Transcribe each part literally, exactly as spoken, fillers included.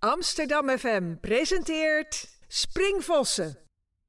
Amsterdam F M presenteert Springvossen.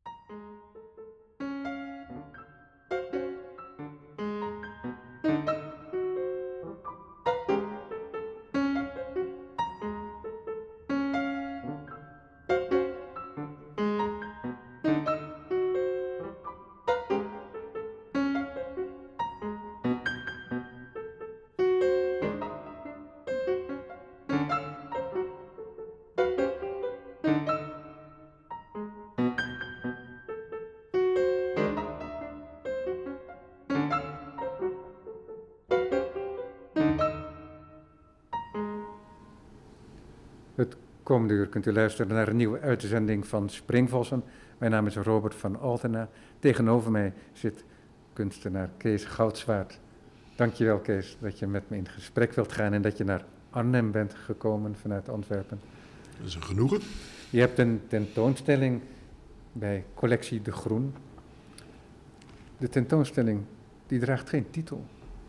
Het komende uur kunt u luisteren naar een nieuwe uitzending van Springvossen. Mijn naam is Robert van Altena. Tegenover mij zit kunstenaar Kees Goudswaard. Dankjewel Kees dat je met me in gesprek wilt gaan en dat je naar Arnhem bent gekomen vanuit Antwerpen. Dat is een genoegen. Je hebt een tentoonstelling bij Collectie De Groen. De tentoonstelling die draagt geen titel.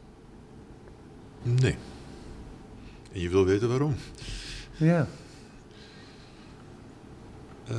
Nee. En je wil weten waarom? Ja. Uh,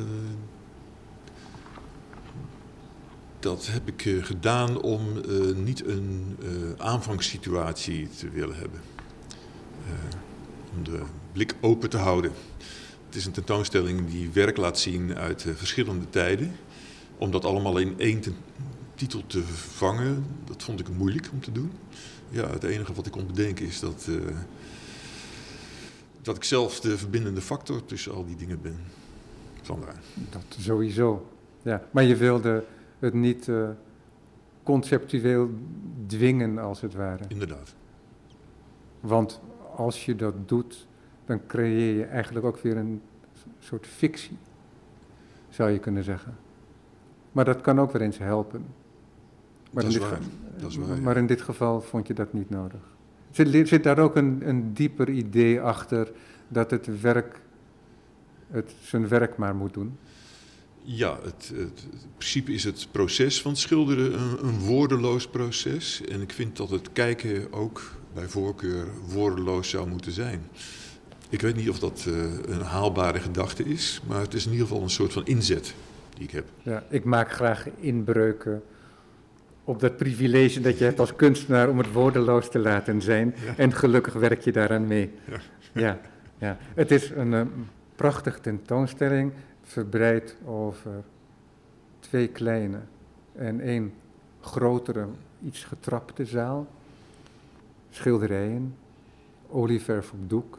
dat heb ik uh, gedaan om uh, niet een uh, aanvangssituatie te willen hebben. Uh, om de blik open te houden. Het is een tentoonstelling die werk laat zien uit uh, verschillende tijden. Om dat allemaal in één ten- titel te vangen, dat vond ik moeilijk om te doen. Ja, het enige wat ik kon bedenken is dat... Uh, dat ik zelf de verbindende factor tussen al die dingen ben. Vandaar. Dat sowieso. Ja, maar je wilde het niet uh, conceptueel dwingen, als het ware. Inderdaad. Want als je dat doet, dan creëer je eigenlijk ook weer een soort fictie, zou je kunnen zeggen. Maar dat kan ook weer eens helpen. Maar, dat in, is dit waar. ge- Dat is waar, maar ja. in dit geval vond je dat niet nodig. Zit, zit daar ook een, een dieper idee achter dat het werk het zijn werk maar moet doen? Ja, het, het, het principe is het proces van het schilderen een, een woordeloos proces. En ik vind dat het kijken ook bij voorkeur woordeloos zou moeten zijn. Ik weet niet of dat uh, een haalbare gedachte is, maar het is in ieder geval een soort van inzet die ik heb. Ja, ik maak graag inbreuken op dat privilege dat je hebt als kunstenaar om het woordeloos te laten zijn. Ja. En gelukkig werk je daaraan mee. Ja. Ja, ja. Het is een uh, prachtige tentoonstelling, verbreid over twee kleine en één grotere, iets getrapte zaal. Schilderijen, olieverf op doek.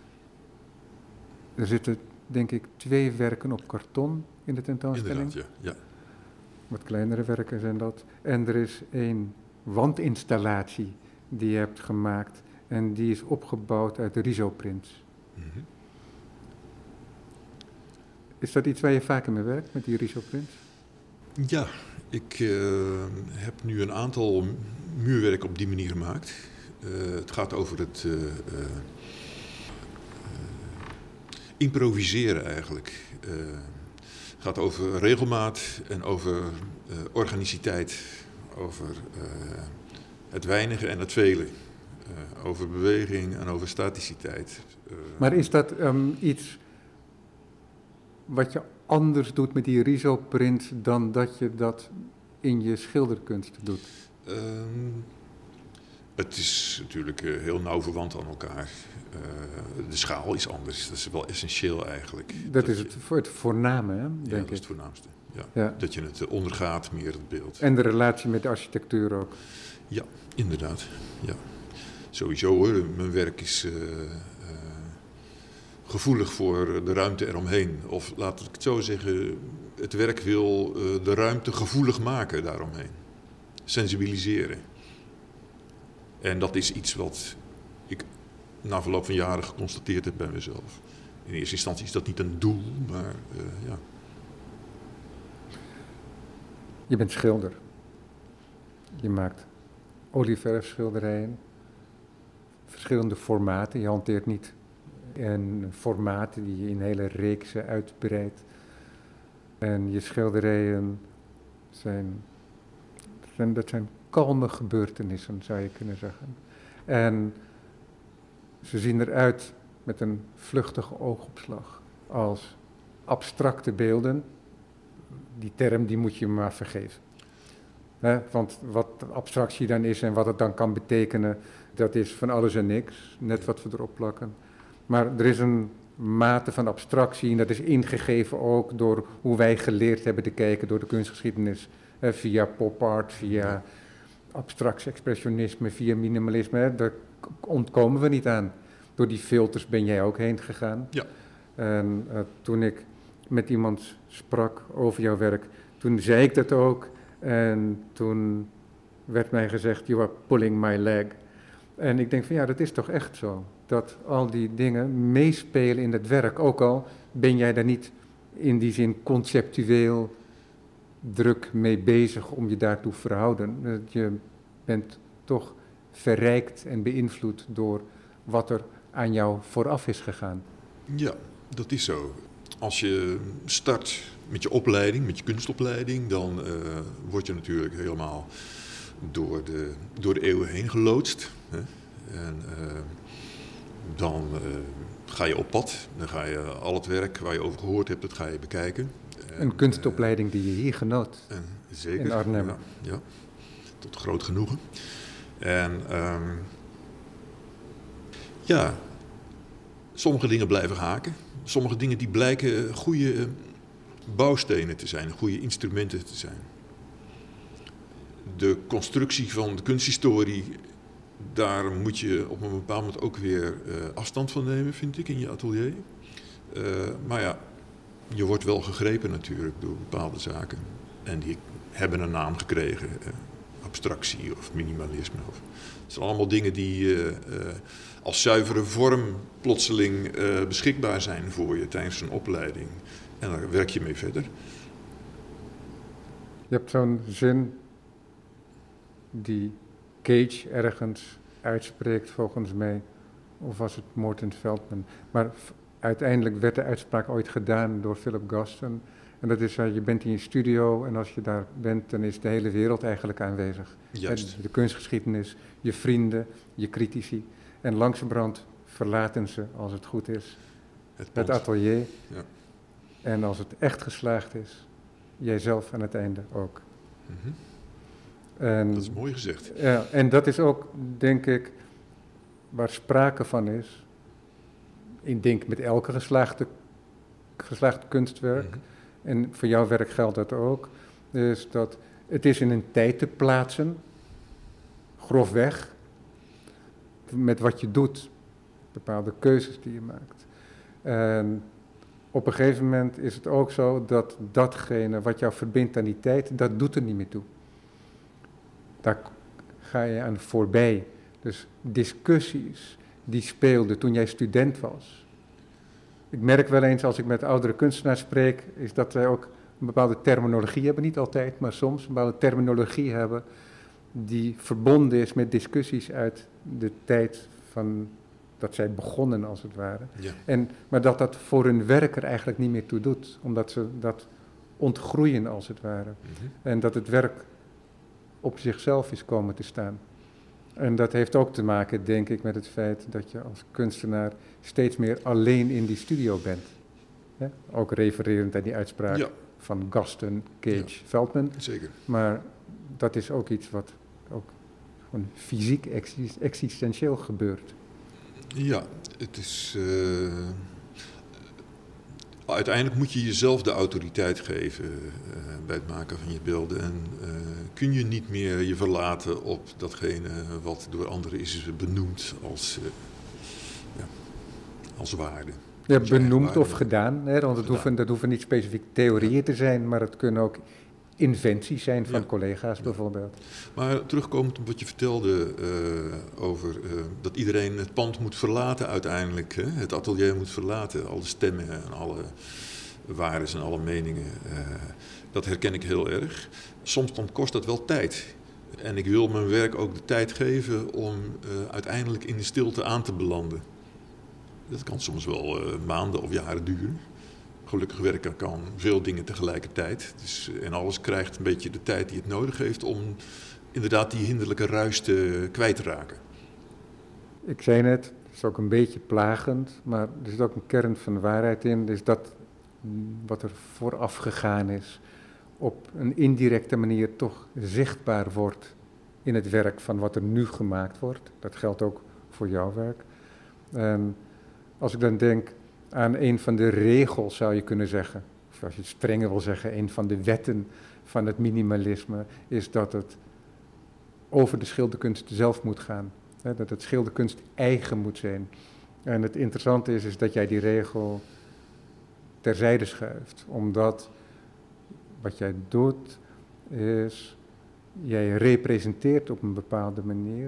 Er zitten, denk ik, twee werken op karton in de tentoonstelling. Inderdaad, ja. ja. Wat kleinere werken zijn dat. En er is één wandinstallatie die je hebt gemaakt. En die is opgebouwd uit risoprints. Mm-hmm. Is dat iets waar je vaker mee werkt, met die risoprints? Ja, ik uh, heb nu een aantal muurwerk op die manier gemaakt. Uh, het gaat over het uh, uh, uh, improviseren eigenlijk. Uh, het gaat over regelmaat en over uh, organiciteit, over uh, het weinige en het vele. Uh, over beweging en over staticiteit. Uh, maar is dat um, iets wat je anders doet met die risoprint dan dat je dat in je schilderkunst doet? Uh, het is natuurlijk uh, heel nauw verwant aan elkaar. Uh, de schaal is anders, dat is wel essentieel eigenlijk. Dat, dat is je, het, voor het voorname, hè, denk ja, dat ik. is het voornaamste. Ja. Ja. Dat je het uh, ondergaat, meer het beeld. En de relatie met de architectuur ook. Ja, inderdaad. Ja. Sowieso hoor, mijn werk is uh, uh, gevoelig voor de ruimte eromheen. Of laat ik het zo zeggen, het werk wil uh, de ruimte gevoelig maken daaromheen. Sensibiliseren. En dat is iets wat ik na verloop van jaren geconstateerd heb bij mezelf. In eerste instantie is dat niet een doel, maar uh, ja. Je bent schilder. Je maakt olieverfschilderijen. Verschillende formaten. Je hanteert niet en formaten die je in hele reeksen uitbreidt. En je schilderijen zijn, zijn, dat zijn kalme gebeurtenissen, zou je kunnen zeggen. En ze zien eruit met een vluchtige oogopslag als abstracte beelden. Die term die moet je me maar vergeven. He, want wat abstractie dan is en wat het dan kan betekenen, dat is van alles en niks. Net wat we erop plakken. Maar er is een mate van abstractie en dat is ingegeven ook door hoe wij geleerd hebben te kijken door de kunstgeschiedenis. He, via pop-art, via abstract expressionisme, via minimalisme. He, daar ontkomen we niet aan. Door die filters ben jij ook heen gegaan. Ja. En uh, toen ik met iemand sprak over jouw werk, toen zei ik dat ook. En toen werd mij gezegd, you are pulling my leg. En ik denk van ja, dat is toch echt zo. Dat al die dingen meespelen in het werk. Ook al ben jij daar niet in die zin conceptueel druk mee bezig om je daartoe te verhouden. Je bent toch verrijkt en beïnvloed door wat er aan jou vooraf is gegaan. Ja, dat is zo. Als je start met je opleiding, met je kunstopleiding, dan uh, word je natuurlijk helemaal door de, door de eeuwen heen geloodst. Hè? En uh, dan uh, ga je op pad, dan ga je al het werk waar je over gehoord hebt, dat ga je bekijken. En, een kunstopleiding die je hier genoot, en zeker, in Arnhem. Ja, ja, tot groot genoegen. En um, ja, sommige dingen blijven haken. Sommige dingen die blijken goede bouwstenen te zijn, goede instrumenten te zijn. De constructie van de kunsthistorie, daar moet je op een bepaald moment ook weer uh, afstand van nemen, vind ik, in je atelier. Uh, maar ja, je wordt wel gegrepen natuurlijk door bepaalde zaken. En die hebben een naam gekregen. Uh, abstractie of minimalisme. Of, het zijn allemaal dingen die uh, uh, als zuivere vorm plotseling uh, beschikbaar zijn voor je tijdens een opleiding. En daar werk je mee verder. Je hebt zo'n zin die Cage ergens uitspreekt volgens mij. Of was het Morton Feldman? Maar f- uiteindelijk werd de uitspraak ooit gedaan door Philip Gaston. En dat is, uh, je bent in je studio en als je daar bent, dan is de hele wereld eigenlijk aanwezig. Juist. De kunstgeschiedenis, je vrienden, je critici. En langzamerhand verlaten ze, als het goed is, Het, het atelier. Ja. En als het echt geslaagd is, jijzelf aan het einde ook. Mm-hmm. En, Dat is mooi gezegd. Ja, en dat is ook, denk ik, waar sprake van is. Ik denk met elke geslaagde, geslaagd kunstwerk. Mm-hmm. En voor jouw werk geldt dat ook. Dus dat het is in een tijd te plaatsen, grofweg, met wat je doet, bepaalde keuzes die je maakt. En op een gegeven moment is het ook zo dat datgene wat jou verbindt aan die tijd, dat doet er niet meer toe. Daar ga je aan voorbij. Dus discussies die speelden toen jij student was. Ik merk wel eens als ik met oudere kunstenaars spreek, is dat zij ook een bepaalde terminologie hebben, niet altijd, maar soms een bepaalde terminologie hebben die verbonden is met discussies uit de tijd van dat zij begonnen als het ware. Ja. En, maar dat dat voor hun werk er eigenlijk niet meer toe doet, omdat ze dat ontgroeien als het ware. Mm-hmm. En dat het werk op zichzelf is komen te staan. En dat heeft ook te maken, denk ik, met het feit dat je als kunstenaar steeds meer alleen in die studio bent. Ja? Ook refererend aan die uitspraak Ja. van Gaston, Cage, Ja. Feldman. Zeker. Maar dat is ook iets wat ook gewoon fysiek exist- existentieel gebeurt. Ja, het is... Uh, uiteindelijk moet je jezelf de autoriteit geven uh, bij het maken van je beelden. En uh, kun je niet meer je verlaten op datgene wat door anderen is benoemd als, uh, ja, als waarde. Ja, Als je eigen benoemd waarde. of gedaan, hè, want het hoeven, dat hoeven niet specifiek theorieën te zijn, maar het kunnen ook inventies zijn van Ja. collega's Ja. bijvoorbeeld. Maar terugkomend op wat je vertelde uh, over uh, dat iedereen het pand moet verlaten uiteindelijk. Hè? Het atelier moet verlaten, alle stemmen en alle waardes en alle meningen. Uh, dat herken ik heel erg. Soms dan kost dat wel tijd. En ik wil mijn werk ook de tijd geven om uh, uiteindelijk in de stilte aan te belanden. Dat kan soms wel uh, maanden of jaren duren. Gelukkig werken kan veel dingen tegelijkertijd. Dus, en alles krijgt een beetje de tijd die het nodig heeft om inderdaad die hinderlijke ruis te, kwijt te raken. Ik zei net, is ook een beetje plagend, maar er zit ook een kern van waarheid in. Dus dat wat er vooraf gegaan is, op een indirecte manier toch zichtbaar wordt in het werk van wat er nu gemaakt wordt. Dat geldt ook voor jouw werk. En als ik dan denk aan een van de regels, zou je kunnen zeggen, of als je het strenger wil zeggen, een van de wetten van het minimalisme, is dat het over de schilderkunst zelf moet gaan. Hè, dat het schilderkunst eigen moet zijn. En het interessante is, is dat jij die regel terzijde schuift, omdat wat jij doet is, jij representeert op een bepaalde manier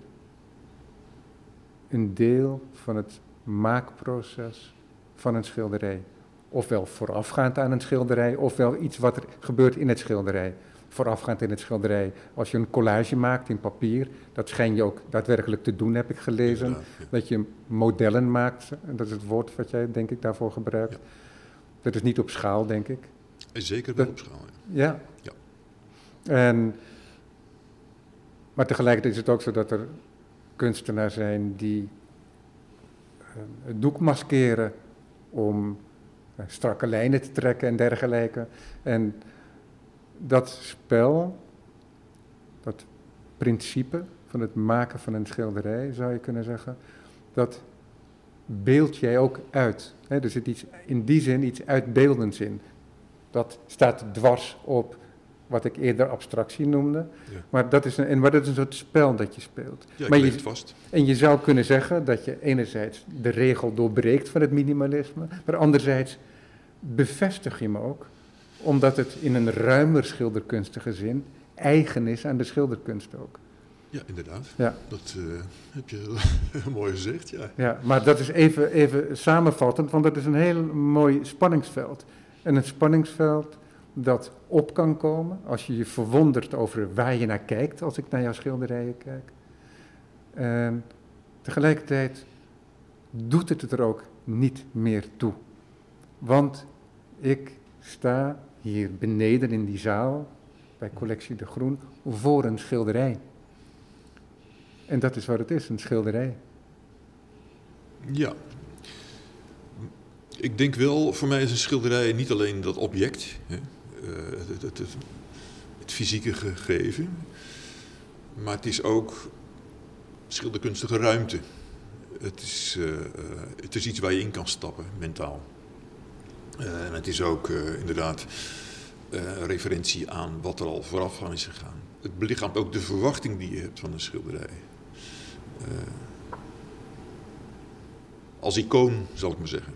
een deel van het maakproces van een schilderij. Ofwel voorafgaand aan een schilderij, ofwel iets wat er gebeurt in het schilderij. Voorafgaand in het schilderij, als je een collage maakt in papier, dat schijn je ook daadwerkelijk te doen, heb ik gelezen. Ja, ja. Dat je modellen maakt, en dat is het woord wat jij denk ik daarvoor gebruikt. Ja. Dat is niet op schaal, denk ik. Zeker wel dat, op schaal, ja. Ja. ja. En, maar tegelijkertijd is het ook zo dat er kunstenaars zijn die uh, het doek maskeren om uh, strakke lijnen te trekken en dergelijke. En dat spel, dat principe van het maken van een schilderij, zou je kunnen zeggen, dat beeld jij ook uit. He, er zit iets, in die zin iets uitbeeldends in. Dat staat dwars op wat ik eerder abstractie noemde. Ja. Maar, dat is een, en, maar dat is een soort spel dat je speelt. Ja, ik maar leg je, het vast. En je zou kunnen zeggen dat je enerzijds de regel doorbreekt van het minimalisme, maar anderzijds bevestig je me ook, omdat het in een ruimer schilderkunstige zin eigen is aan de schilderkunst ook. Ja, inderdaad. Ja. Dat uh, heb je mooi gezegd, ja. Ja, maar dat is even, even samenvattend, want dat is een heel mooi spanningsveld. En een spanningsveld dat op kan komen als je je verwondert over waar je naar kijkt, als ik naar jouw schilderijen kijk. En tegelijkertijd doet het er ook niet meer toe. Want ik sta hier beneden in die zaal, bij Collectie de Groen, voor een schilderij. En dat is wat het is, een schilderij. Ja. Ik denk wel, voor mij is een schilderij niet alleen dat object, hè, uh, het, het, het, het fysieke gegeven, maar het is ook schilderkunstige ruimte. Het is, uh, uh, het is iets waar je in kan stappen, mentaal. Uh, en het is ook uh, inderdaad uh, referentie aan wat er al vooraf aan is gegaan. Het belichaamt ook de verwachting die je hebt van een schilderij. Uh, als icoon, zal ik maar zeggen.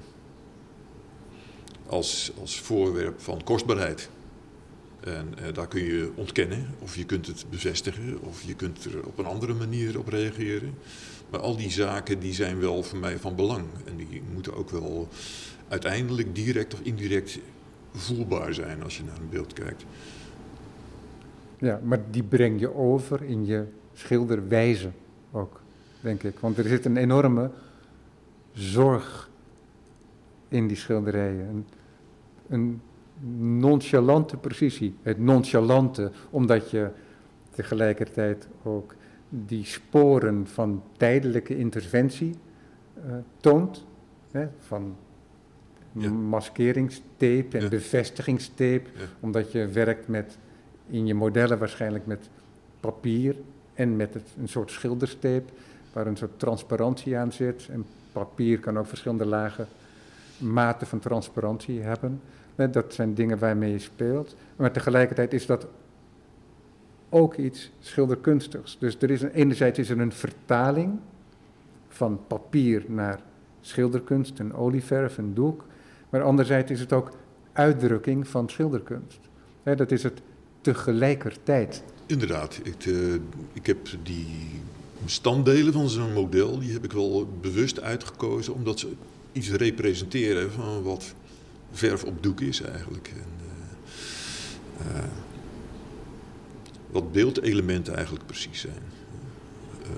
Als, als voorwerp van kostbaarheid. En uh, daar kun je ontkennen, of je kunt het bevestigen, of je kunt er op een andere manier op reageren. Maar al die zaken die zijn wel voor mij van belang. En die moeten ook wel uiteindelijk direct of indirect voelbaar zijn als je naar een beeld kijkt. Ja, maar die breng je over in je schilderwijze ook, denk ik. Want er zit een enorme zorg in die schilderijen. Een, een nonchalante precisie. Het nonchalante, omdat je tegelijkertijd ook die sporen van tijdelijke interventie uh, toont. Hè, van ja. maskeringstape en ja. bevestigingstape. Ja. Omdat je werkt met, in je modellen waarschijnlijk met papier en met het, een soort schilderstape, waar een soort transparantie aan zit. En papier kan ook verschillende lagen, maten van transparantie hebben. Dat zijn dingen waarmee je speelt. Maar tegelijkertijd is dat ook iets schilderkunstigs. Dus er is een, enerzijds is er een vertaling van papier naar schilderkunst, een olieverf, een doek. Maar anderzijds is het ook uitdrukking van schilderkunst. He, dat is het tegelijkertijd. Inderdaad. Ik, uh, ik heb die bestanddelen van zo'n model, die heb ik wel bewust uitgekozen, omdat ze iets representeren van wat verf op doek is eigenlijk. En, uh, uh, wat beeldelementen eigenlijk precies zijn. Uh,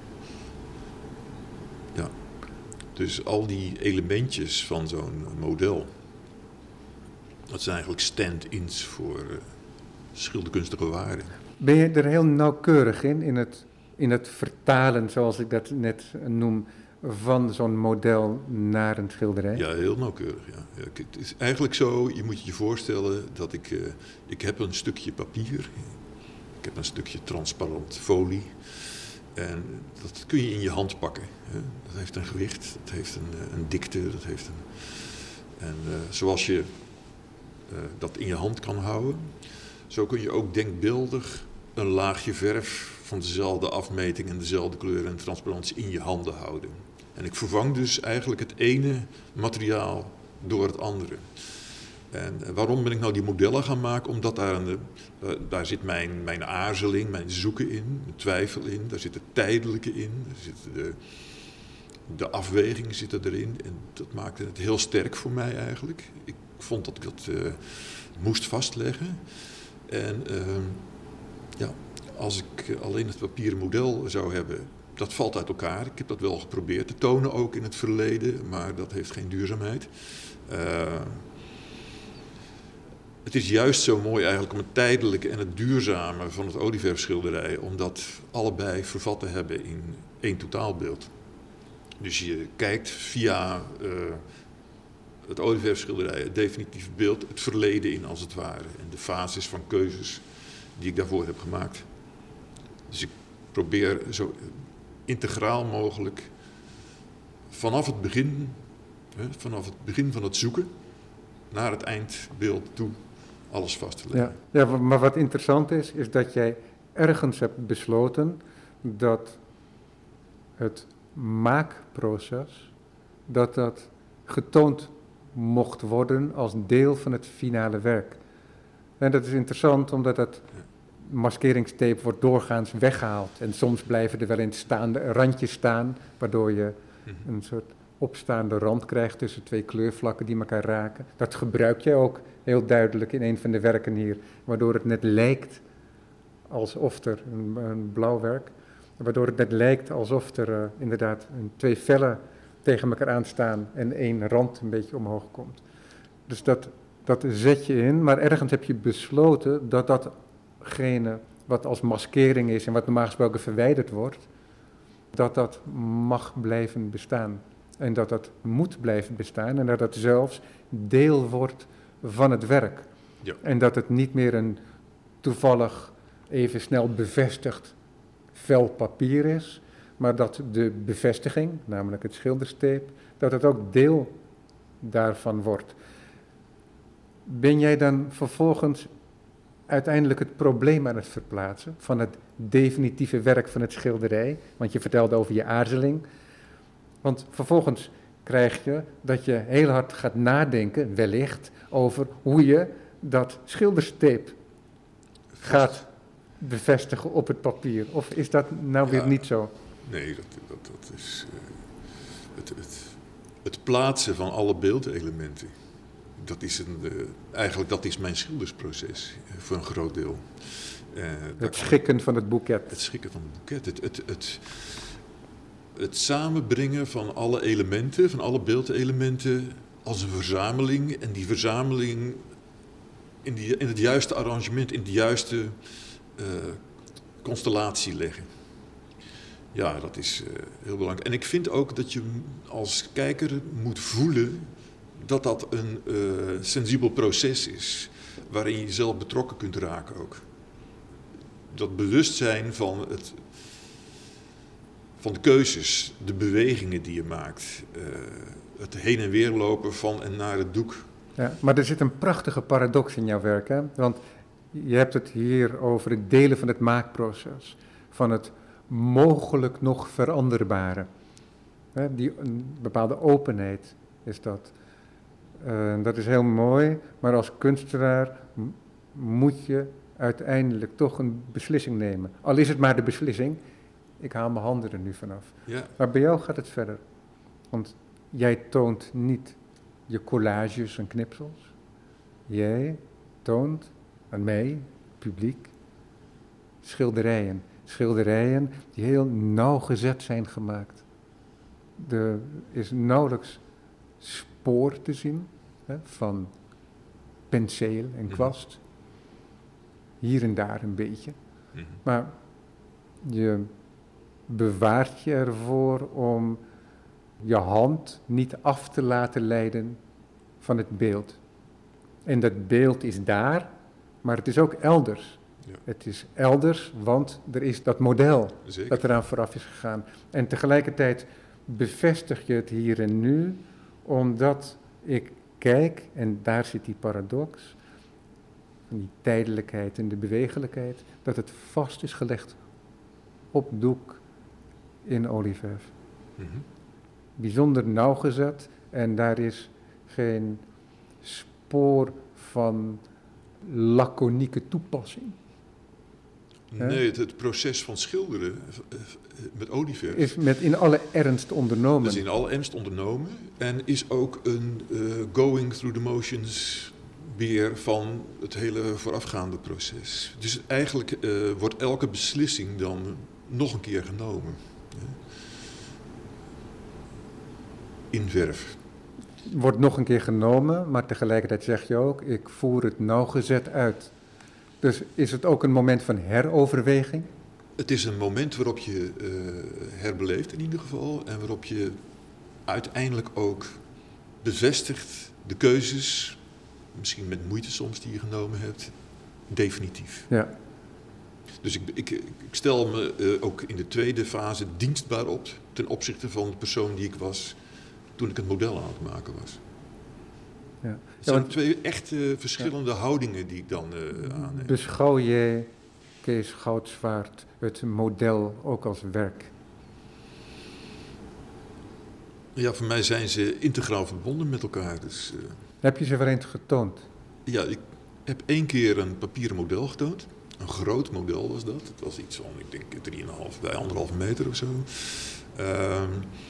ja. Dus al die elementjes van zo'n model, dat zijn eigenlijk stand-ins voor uh, schilderkunstige waarden. Ben je er heel nauwkeurig in, in het, in het vertalen, zoals ik dat net noem, van zo'n model naar een schilderij? Ja, heel nauwkeurig. Ja. Ja, het is eigenlijk zo, je moet je voorstellen dat ik, uh, ik heb een stukje papier, ik heb een stukje transparant folie en dat kun je in je hand pakken. Hè. Dat heeft een gewicht, dat heeft een, een dikte, dat heeft een... En uh, zoals je uh, dat in je hand kan houden, zo kun je ook denkbeeldig een laagje verf van dezelfde afmeting en dezelfde kleur en transparantie in je handen houden. En ik vervang dus eigenlijk het ene materiaal door het andere. En uh, waarom ben ik nou die modellen gaan maken? Omdat daar, een, uh, daar zit mijn, mijn aarzeling, mijn zoeken in, mijn twijfel in, daar zit het tijdelijke in, daar zit de... De afwegingen zitten erin en dat maakte het heel sterk voor mij eigenlijk. Ik vond dat ik dat uh, moest vastleggen. En uh, ja, als ik alleen het papieren model zou hebben, dat valt uit elkaar. Ik heb dat wel geprobeerd te tonen, ook in het verleden, maar dat heeft geen duurzaamheid. Uh, het is juist zo mooi eigenlijk om het tijdelijke en het duurzame van het olieverfschilderij, om dat allebei vervat te hebben in één totaalbeeld. Dus je kijkt via uh, het olieverfschilderij, het definitieve beeld, het verleden in als het ware. En de fases van keuzes die ik daarvoor heb gemaakt. Dus ik probeer zo integraal mogelijk vanaf het begin, hè, vanaf het begin van het zoeken naar het eindbeeld toe alles vast te leggen. Ja, ja, maar wat interessant is, is dat jij ergens hebt besloten dat het maakproces, dat dat getoond mocht worden als deel van het finale werk. En dat is interessant, omdat dat maskeringstape wordt doorgaans weggehaald. En soms blijven er wel in staande randjes staan, waardoor je een soort opstaande rand krijgt tussen twee kleurvlakken die elkaar raken. Dat gebruik jij ook heel duidelijk in een van de werken hier, waardoor het net lijkt alsof er een, een blauw werk, waardoor het net lijkt alsof er uh, inderdaad een, twee vellen tegen elkaar aanstaan en één rand een beetje omhoog komt. Dus dat, dat zet je in, maar ergens heb je besloten dat datgene wat als maskering is en wat normaal gesproken verwijderd wordt, dat dat mag blijven bestaan. En dat dat moet blijven bestaan en dat dat zelfs deel wordt van het werk. Ja. En dat het niet meer een toevallig even snel bevestigd vel papier is, maar dat de bevestiging, namelijk het schilderstape, dat het ook deel daarvan wordt. Ben jij dan vervolgens uiteindelijk het probleem aan het verplaatsen van het definitieve werk van het schilderij? Want je vertelde over je aarzeling. Want vervolgens krijg je dat je heel hard gaat nadenken, wellicht, over hoe je dat schilderstape gaat bevestigen op het papier. Of is dat nou ja, weer niet zo? Nee, dat, dat, dat is uh, het, het, het plaatsen van alle beeldelementen. Dat is een, uh, eigenlijk dat is mijn schildersproces uh, voor een groot deel. Uh, het schikken van het boeket. Het schikken van het boeket. Het, het, het, het samenbrengen van alle elementen, van alle beeldelementen als een verzameling. En die verzameling in, die, in het juiste arrangement, in de juiste uh, constellatie leggen. Ja, dat is uh, heel belangrijk. En ik vind ook dat je als kijker moet voelen dat dat een uh, sensibel proces is, waarin je jezelf betrokken kunt raken ook. Dat bewustzijn van, het, van de keuzes, de bewegingen die je maakt, uh, het heen en weer lopen van en naar het doek. Ja, maar er zit een prachtige paradox in jouw werk, hè? Want je hebt het hier over het delen van het maakproces, van het mogelijk nog veranderbare. Hè? Die, een bepaalde openheid is dat. Uh, dat is heel mooi, maar als kunstenaar m- moet je uiteindelijk toch een beslissing nemen. Al is het maar de beslissing, ik haal mijn handen er nu vanaf. Ja. Maar bij jou gaat het verder. Want jij toont niet je collages en knipsels. Jij toont aan mij, publiek, schilderijen. Schilderijen die heel nauwgezet zijn gemaakt. Er is nauwelijks spoor te zien, hè, van penseel en kwast. Hier en daar een beetje. Maar je bewaart je ervoor om je hand niet af te laten leiden van het beeld. En dat beeld is daar, maar het is ook elders. Ja. Het is elders, want er is dat model Zeker. dat eraan vooraf is gegaan. En tegelijkertijd bevestig je het hier en nu, omdat ik kijk, en daar zit die paradox, van die tijdelijkheid en de bewegelijkheid, dat het vast is gelegd op doek in olieverf. Mm-hmm. Bijzonder nauwgezet en daar is geen spoor van laconieke toepassing. Nee, het, het proces van schilderen uh, met olieverf Is met in alle ernst ondernomen. is in alle ernst ondernomen en is ook een uh, going through the motions weer van het hele voorafgaande proces. Dus eigenlijk uh, wordt elke beslissing dan nog een keer genomen. Ja. In verf. Wordt nog een keer genomen, maar tegelijkertijd zeg je ook, ik voer het nauwgezet uit. Dus is het ook een moment van heroverweging? Het is een moment waarop je uh, herbeleeft in ieder geval en waarop je uiteindelijk ook bevestigt de keuzes, misschien met moeite soms die je genomen hebt, definitief. Ja. Dus ik, ik, ik stel me uh, ook in de tweede fase dienstbaar op ten opzichte van de persoon die ik was toen ik het model aan het maken was. Ja. Het Ja, zijn want, twee echt uh, verschillende ja. houdingen die ik dan uh, aanneem. beschouw jij, Kees Goudswaard, het model ook als werk? Ja, voor mij zijn ze integraal verbonden met elkaar. Dus, uh, Heb je ze weer eens getoond? ja, ik heb één keer een papieren model getoond. Een groot model was dat. Het was iets van, ik denk, drie komma vijf bij anderhalve meter of zo. Uh,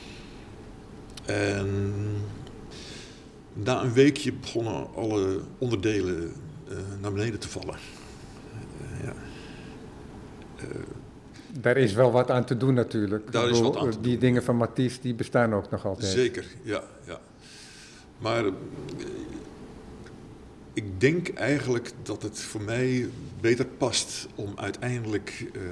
en na een weekje begonnen alle onderdelen uh, naar beneden te vallen. Uh, ja. uh, Daar is wel wat aan te doen natuurlijk. Daar is wat aan te die doen. dingen van Matisse, die bestaan ook nog altijd. Zeker, ja. ja. Maar uh, ik denk eigenlijk dat het voor mij beter past om uiteindelijk uh,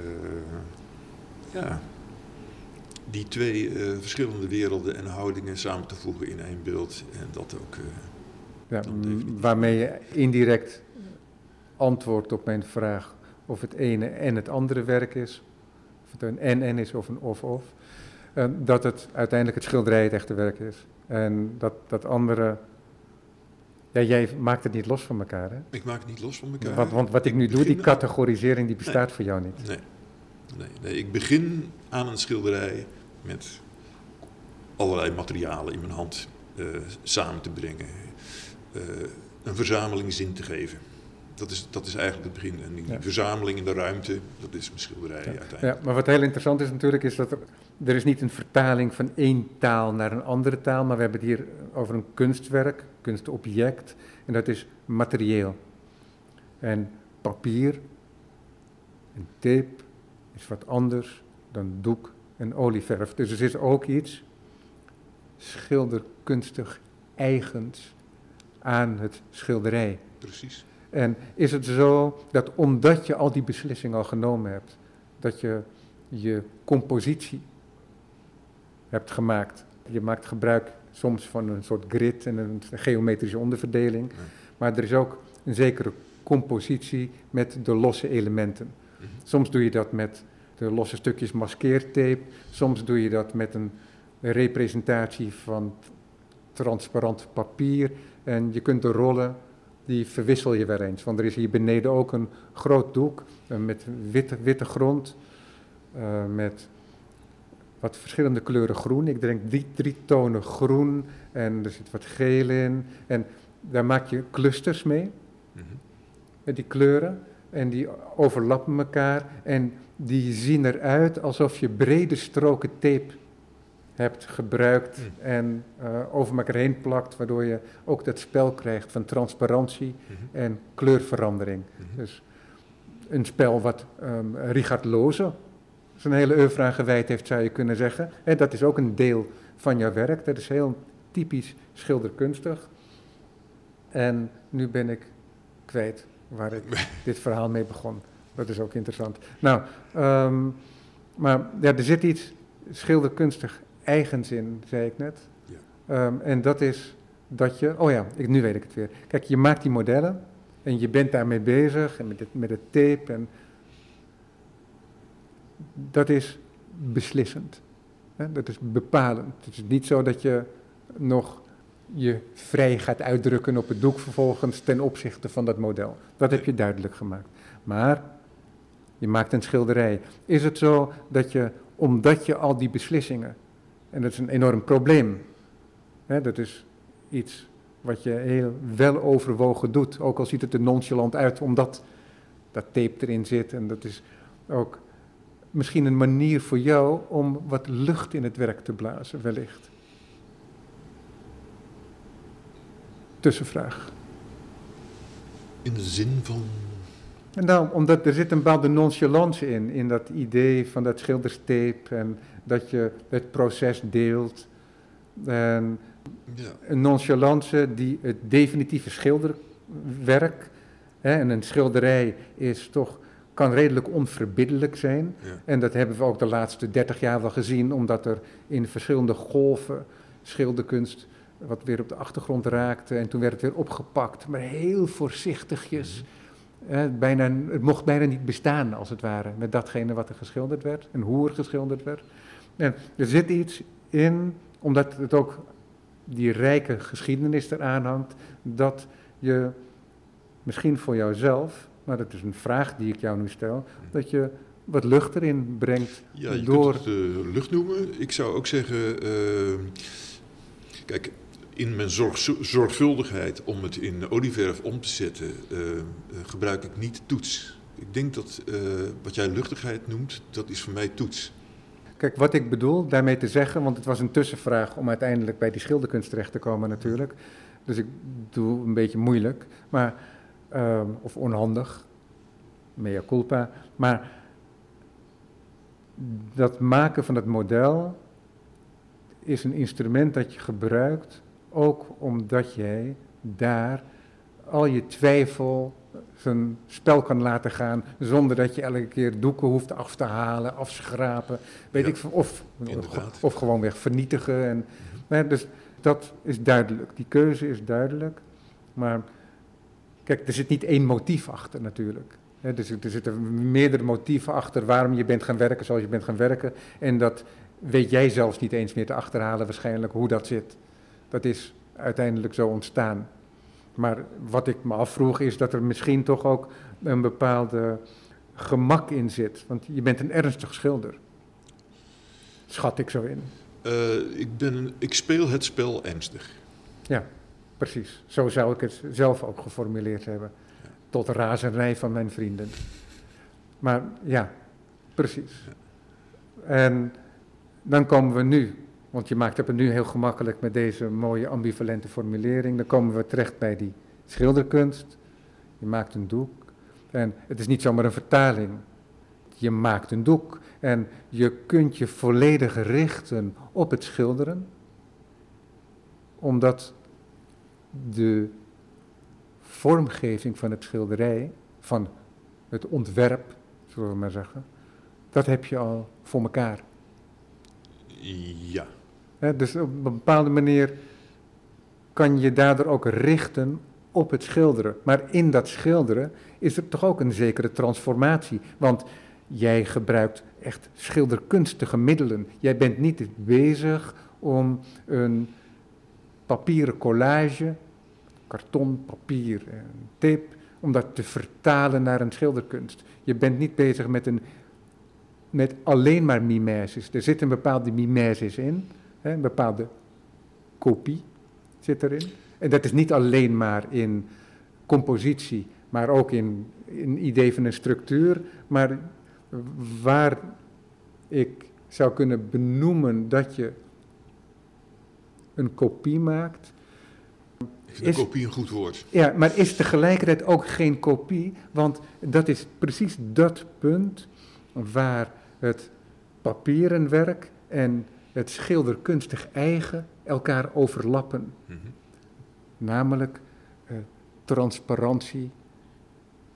ja, die twee uh, verschillende werelden en houdingen samen te voegen in één beeld. En dat ook... Uh, ja, waarmee je indirect antwoordt op mijn vraag of het ene en het andere werk is. Of het een en-en is of een of-of. Uh, dat het uiteindelijk het schilderij het echte werk is. En dat, dat andere... Ja, jij maakt het niet los van elkaar, hè? Ik maak het niet los van elkaar. Want, want wat ik nu doe, die categorisering, die bestaat nee. voor jou niet. Nee. Nee, nee, ik begin aan een schilderij met allerlei materialen in mijn hand uh, samen te brengen. Uh, een verzameling zin te geven. Dat is, dat is eigenlijk het begin. En die Ja. verzameling in de ruimte, dat is mijn schilderij Ja. uiteindelijk. Ja, maar wat heel interessant is natuurlijk, is dat er, er is niet een vertaling van één taal naar een andere taal, maar we hebben het hier over een kunstwerk, kunstobject, en dat is materieel. En papier en tape is wat anders dan doek en olieverf. Dus er is ook iets schilderkunstig eigens aan het schilderij. Precies. En is het zo dat omdat je al die beslissingen al genomen hebt, dat je je compositie hebt gemaakt. Je maakt gebruik soms van een soort grid en een geometrische onderverdeling, Ja. maar er is ook een zekere compositie met de losse elementen. Mm-hmm. Soms doe je dat met de losse stukjes maskeertape, soms doe je dat met een representatie van transparant papier en je kunt de rollen, die verwissel je weer eens. Want er is hier beneden ook een groot doek uh, met witte, witte grond, uh, met wat verschillende kleuren groen. Ik denk drie, drie tonen groen en er zit wat geel in. En daar maak je clusters mee, Mm-hmm. met die kleuren. En die overlappen elkaar en die zien eruit alsof je brede stroken tape hebt gebruikt Mm. en uh, over elkaar heen plakt, waardoor je ook dat spel krijgt van transparantie Mm-hmm. en kleurverandering. Mm-hmm. Dus een spel wat um, Richard Loze zijn hele oeuvre aan gewijd heeft, zou je kunnen zeggen. En dat is ook een deel van jouw werk, dat is heel typisch schilderkunstig. En nu ben ik kwijt waar ik dit verhaal mee begon. Dat is ook interessant. Nou, um, maar ja, er zit iets schilderkunstig eigenzin, zei ik net. Ja. Um, en dat is dat je, oh ja, ik, nu weet ik het weer. Kijk, je maakt die modellen en je bent daarmee bezig en met het, met het tape en dat is beslissend. Hè? Dat is bepalend. Het is niet zo dat je nog je vrij gaat uitdrukken op het doek vervolgens ten opzichte van dat model. Dat heb je duidelijk gemaakt. Maar je maakt een schilderij. Is het zo dat je, omdat je al die beslissingen, en dat is een enorm probleem, hè, dat is iets wat je heel wel overwogen doet, ook al ziet het er nonchalant uit, omdat dat tape erin zit en dat is ook misschien een manier voor jou om wat lucht in het werk te blazen, wellicht. Tussenvraag. In de zin van... En nou, omdat er zit een bepaalde nonchalance in, in dat idee van dat schilderstape en dat je het proces deelt. En Ja. een nonchalance die het definitieve schilderwerk, hè, en een schilderij is toch, kan redelijk onverbiddelijk zijn. Ja. En dat hebben we ook de laatste dertig jaar wel gezien, omdat er in verschillende golven schilderkunst wat weer op de achtergrond raakte en toen werd het weer opgepakt, maar heel voorzichtigjes. Eh, bijna, het mocht bijna niet bestaan, als het ware, met datgene wat er geschilderd werd en hoe er geschilderd werd. En er zit iets in, omdat het ook die rijke geschiedenis eraan hangt, dat je misschien voor jouzelf, maar dat is een vraag die ik jou nu stel, dat je wat lucht erin brengt. Ja, je door... kunt het uh, lucht noemen. Ik zou ook zeggen, uh, kijk, in mijn zorg, zorgvuldigheid om het in olieverf om te zetten, uh, uh, gebruik ik niet toets. Ik denk dat uh, wat jij luchtigheid noemt, dat is voor mij toets. Kijk, wat ik bedoel daarmee te zeggen, want het was een tussenvraag om uiteindelijk bij die schilderkunst terecht te komen natuurlijk. Dus ik doe een beetje moeilijk, maar, uh, of onhandig, mea culpa. Maar dat maken van het model is een instrument dat je gebruikt, ook omdat jij daar al je twijfel zijn spel kan laten gaan, zonder dat je elke keer doeken hoeft af te halen, afschrapen, weet Ja, ik veel, of, of, of gewoon weer vernietigen. En, nou ja, dus dat is duidelijk, die keuze is duidelijk, maar kijk, er zit niet één motief achter natuurlijk. He, dus er zitten meerdere motieven achter waarom je bent gaan werken zoals je bent gaan werken, en dat weet jij zelfs niet eens meer te achterhalen waarschijnlijk hoe dat zit. Dat is uiteindelijk zo ontstaan. Maar wat ik me afvroeg is dat er misschien toch ook een bepaalde gemak in zit. Want je bent een ernstig schilder. Schat ik zo in. Uh, ik, ben, ik speel het spel ernstig. Ja, precies. Zo zou ik het zelf ook geformuleerd hebben. Ja. Tot razernij van mijn vrienden. Maar ja, precies. Ja. En dan komen we nu, want je maakt het nu heel gemakkelijk met deze mooie ambivalente formulering. Dan komen we terecht bij die schilderkunst. Je maakt een doek. En het is niet zomaar een vertaling. Je maakt een doek en je kunt je volledig richten op het schilderen. Omdat de vormgeving van het schilderij, van het ontwerp, zullen we maar zeggen, dat heb je al voor elkaar. Ja. He, dus op een bepaalde manier kan je daardoor ook richten op het schilderen. Maar in dat schilderen is er toch ook een zekere transformatie. Want jij gebruikt echt schilderkunstige middelen. Jij bent niet bezig om een papieren collage, karton, papier en tape, om dat te vertalen naar een schilderkunst. Je bent niet bezig met, een, met alleen maar mimesis. Er zit een bepaalde mimesis in, hè, een bepaalde kopie zit erin. En dat is niet alleen maar in compositie, maar ook in een idee van een structuur. Maar waar ik zou kunnen benoemen dat je een kopie maakt. Ik vind is, een kopie een goed woord. Ja, maar is tegelijkertijd ook geen kopie, want dat is precies dat punt waar het papieren werk en het schilderkunstig eigen elkaar overlappen. Mm-hmm. Namelijk uh, transparantie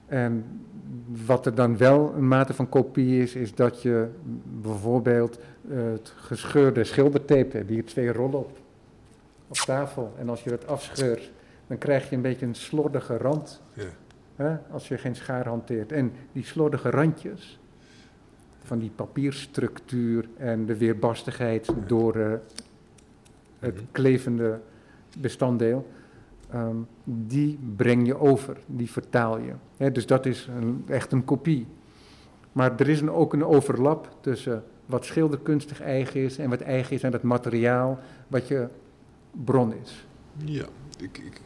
En wat er dan wel een mate van kopie is, is dat je bijvoorbeeld uh, het gescheurde schildertape hebt, hier twee rollen op, op tafel. En als je dat afscheurt, dan krijg je een beetje een slordige rand, Ja. hè, als je geen schaar hanteert. En die slordige randjes van die papierstructuur en de weerbarstigheid door uh, het klevende bestanddeel, um, die breng je over, die vertaal je. He, dus dat is een, echt een kopie. Maar er is een, ook een overlap tussen wat schilderkunstig eigen is en wat eigen is aan het materiaal wat je bron is. Ja, ik... ik...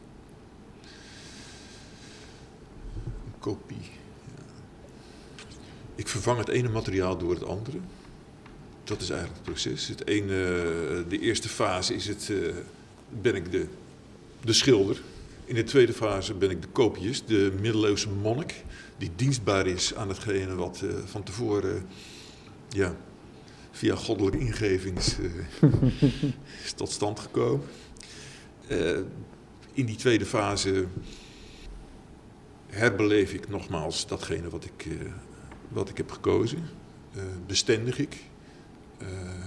Een kopie. Ja. Ik vervang het ene materiaal door het andere. Dat is eigenlijk het proces. Het ene, de eerste fase is het, uh, ben ik de, de schilder. In de tweede fase ben ik de kopiist, de middeleeuwse monnik, die dienstbaar is aan hetgene wat uh, van tevoren uh, ja, via goddelijke ingeving is, uh, is tot stand gekomen. Uh, in die tweede fase herbeleef ik nogmaals datgene wat ik, uh, wat ik heb gekozen. Uh, bestendig ik. Uh,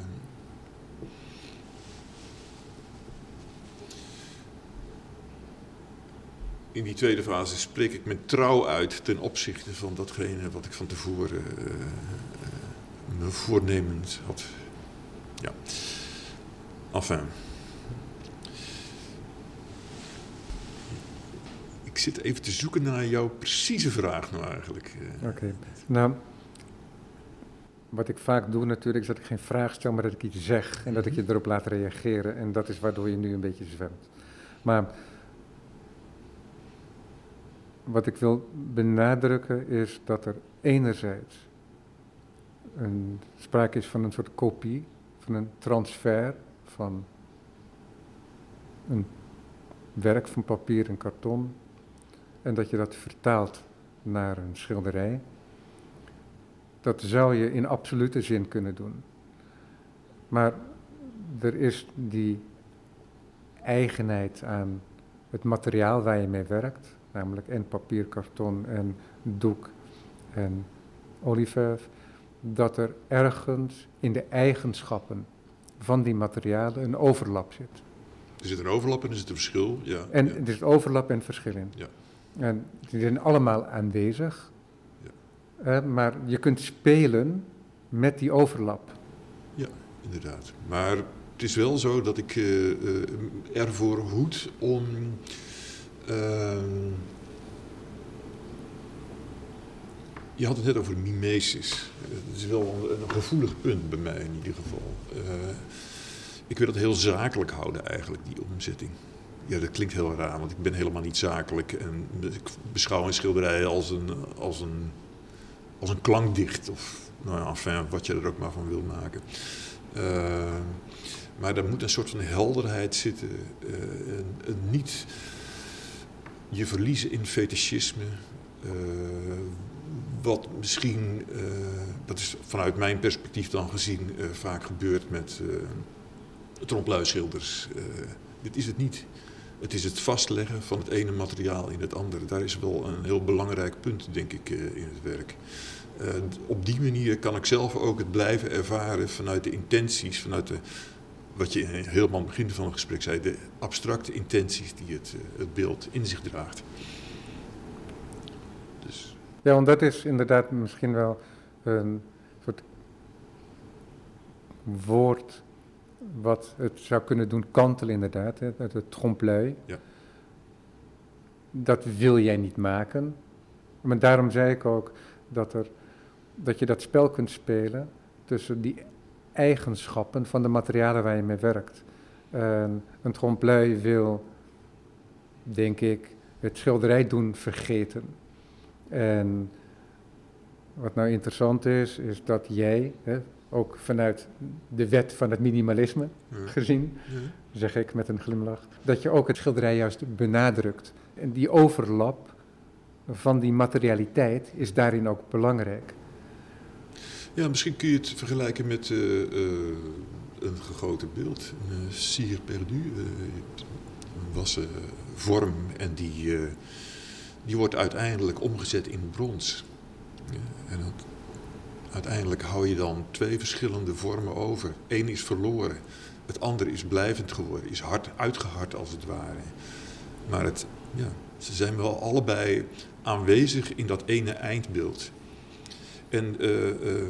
in die tweede fase spreek ik mijn trouw uit ten opzichte van datgene wat ik van tevoren uh, uh, me voornemens had. Ja. Enfin. Ik zit even te zoeken naar jouw precieze vraag nou eigenlijk. Oké. Okay. Nou, wat ik vaak doe natuurlijk is dat ik geen vraag stel, maar dat ik iets zeg en dat ik je erop laat reageren. En dat is waardoor je nu een beetje zwemt. Maar wat ik wil benadrukken is dat er enerzijds een, sprake is van een soort kopie, van een transfer van een werk van papier en karton. En dat je dat vertaalt naar een schilderij. Dat zou je in absolute zin kunnen doen. Maar er is die eigenheid aan het materiaal waar je mee werkt, namelijk en papier, karton en doek en olieverf, dat er ergens in de eigenschappen van die materialen een overlap zit. Er zit een overlap en er zit een verschil. Ja, en ja. er zit overlap en verschil in. Ja. En die zijn allemaal aanwezig. Ja. Uh, maar je kunt spelen met die overlap. Ja, inderdaad. Maar het is wel zo dat ik uh, uh, ervoor hoed om... Uh, je had het net over mimesis. Het is wel een, een gevoelig punt bij mij in ieder geval. Uh, ik wil het heel zakelijk houden eigenlijk, die omzetting. Ja, dat klinkt heel raar, want ik ben helemaal niet zakelijk. En ik beschouw een schilderij als een, als een, als een klankdicht. Of nou ja, enfin, wat je er ook maar van wil maken. Uh, maar er moet een soort van helderheid zitten. Uh, en, en niet je verliezen in fetischisme. Uh, wat misschien, uh, dat is vanuit mijn perspectief dan gezien, uh, vaak gebeurt met uh, trompe-l'œil-schilders. Uh, dit is het niet. Het is het vastleggen van het ene materiaal in het andere. Daar is wel een heel belangrijk punt, denk ik, uh, in het werk. Uh, op die manier kan ik zelf ook het blijven ervaren vanuit de intenties, vanuit de, wat je helemaal aan het begin van het gesprek zei, de abstracte intenties die het, uh, het beeld in zich draagt. Dus. Ja, want dat is inderdaad misschien wel een soort woord wat het zou kunnen doen kantelen inderdaad, hè, het trompe-l'œil. Ja. Dat wil jij niet maken. Maar daarom zei ik ook dat, er, dat je dat spel kunt spelen tussen die eigenschappen van de materialen waar je mee werkt. En een trompe-l'œil wil, denk ik, het schilderij doen vergeten. En wat nou interessant is, is dat jij, hè, ook vanuit de wet van het minimalisme Ja. gezien, Ja. zeg ik met een glimlach, dat je ook het schilderij juist benadrukt. En die overlap van die materialiteit is daarin ook belangrijk. Ja, misschien kun je het vergelijken met uh, uh, een gegoten beeld, een uh, cire perdu, uh, een wassen vorm en die, uh, die wordt uiteindelijk omgezet in brons. Ja, en dat, uiteindelijk hou je dan twee verschillende vormen over. Eén is verloren, het andere is blijvend geworden, is hard uitgehard als het ware. Maar het, ja, ze zijn wel allebei aanwezig in dat ene eindbeeld. En uh, uh,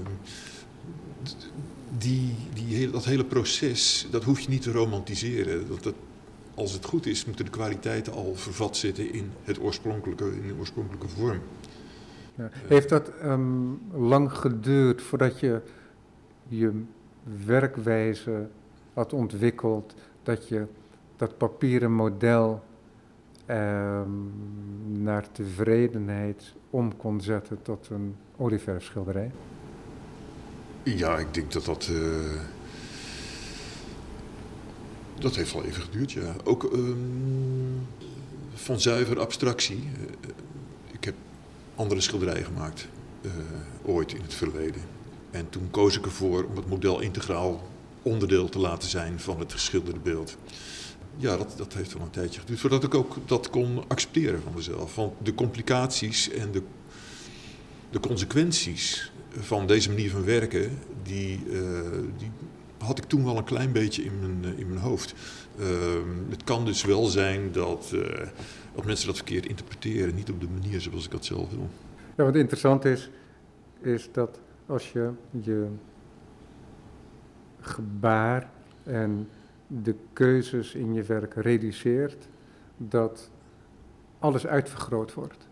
die, die hele, dat hele proces, dat hoef je niet te romantiseren. Dat, dat, als het goed is, moeten de kwaliteiten al vervat zitten in, het oorspronkelijke, in de oorspronkelijke vorm. Ja. Heeft dat um, lang geduurd voordat je je werkwijze had ontwikkeld, dat je dat papieren model um, naar tevredenheid om kon zetten tot een olieverfschilderij? Ja, ik denk dat dat... Uh, dat heeft wel even geduurd, ja. Ook um, van zuiver abstractie. Uh, ik heb andere schilderijen gemaakt, uh, ooit in het verleden. En toen koos ik ervoor om het model integraal onderdeel te laten zijn van het geschilderde beeld. Ja, dat, dat heeft wel een tijdje geduurd, voordat ik ook dat kon accepteren van mezelf. Want de complicaties en de, de consequenties van deze manier van werken, die, uh, die had ik toen wel een klein beetje in mijn, uh, in mijn hoofd. Uh, het kan dus wel zijn dat, uh, dat mensen dat verkeerd interpreteren, niet op de manier zoals ik dat zelf wil. Ja, wat interessant is, is dat als je je gebaar en de keuzes in je werk reduceert, dat alles uitvergroot wordt.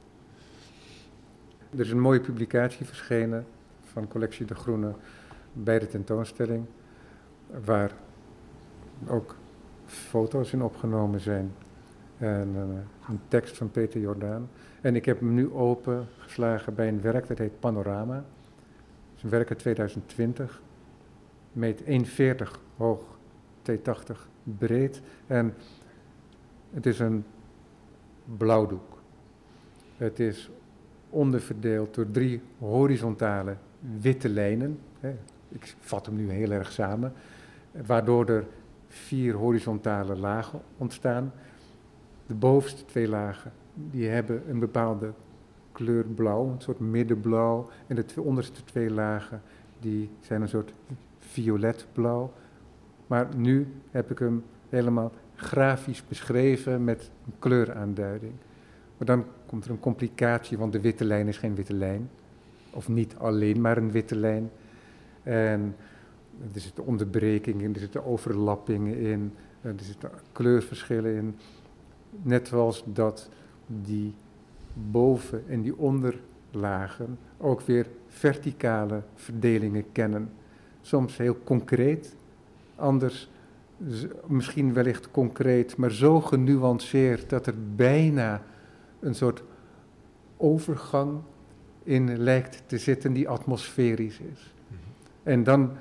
Er is een mooie publicatie verschenen van collectie De Groene bij de tentoonstelling, waar ook foto's in opgenomen zijn en uh, een tekst van Peter Jordaan. En ik heb hem nu opengeslagen bij een werk, dat heet Panorama. Het is een werk uit tweeduizend twintig, meet één komma veertig hoog, twee komma tachtig breed en het is een blauwdoek. Het is onderverdeeld door drie horizontale witte lijnen. Hè. Ik vat hem nu heel erg samen, waardoor er vier horizontale lagen ontstaan. De bovenste twee lagen, die hebben een bepaalde kleur blauw, een soort middenblauw. En de twee onderste twee lagen, die zijn een soort violetblauw. Maar nu heb ik hem helemaal grafisch beschreven met een kleuraanduiding. Maar dan komt er een complicatie, want de witte lijn is geen witte lijn. Of niet alleen maar een witte lijn. En er zitten onderbrekingen in, er zitten overlappingen in, er zitten kleurverschillen in. Net zoals dat die boven- en die onderlagen ook weer verticale verdelingen kennen. Soms heel concreet, anders z- misschien wellicht concreet, maar zo genuanceerd dat er bijna een soort overgang in lijkt te zitten die atmosferisch is. En dan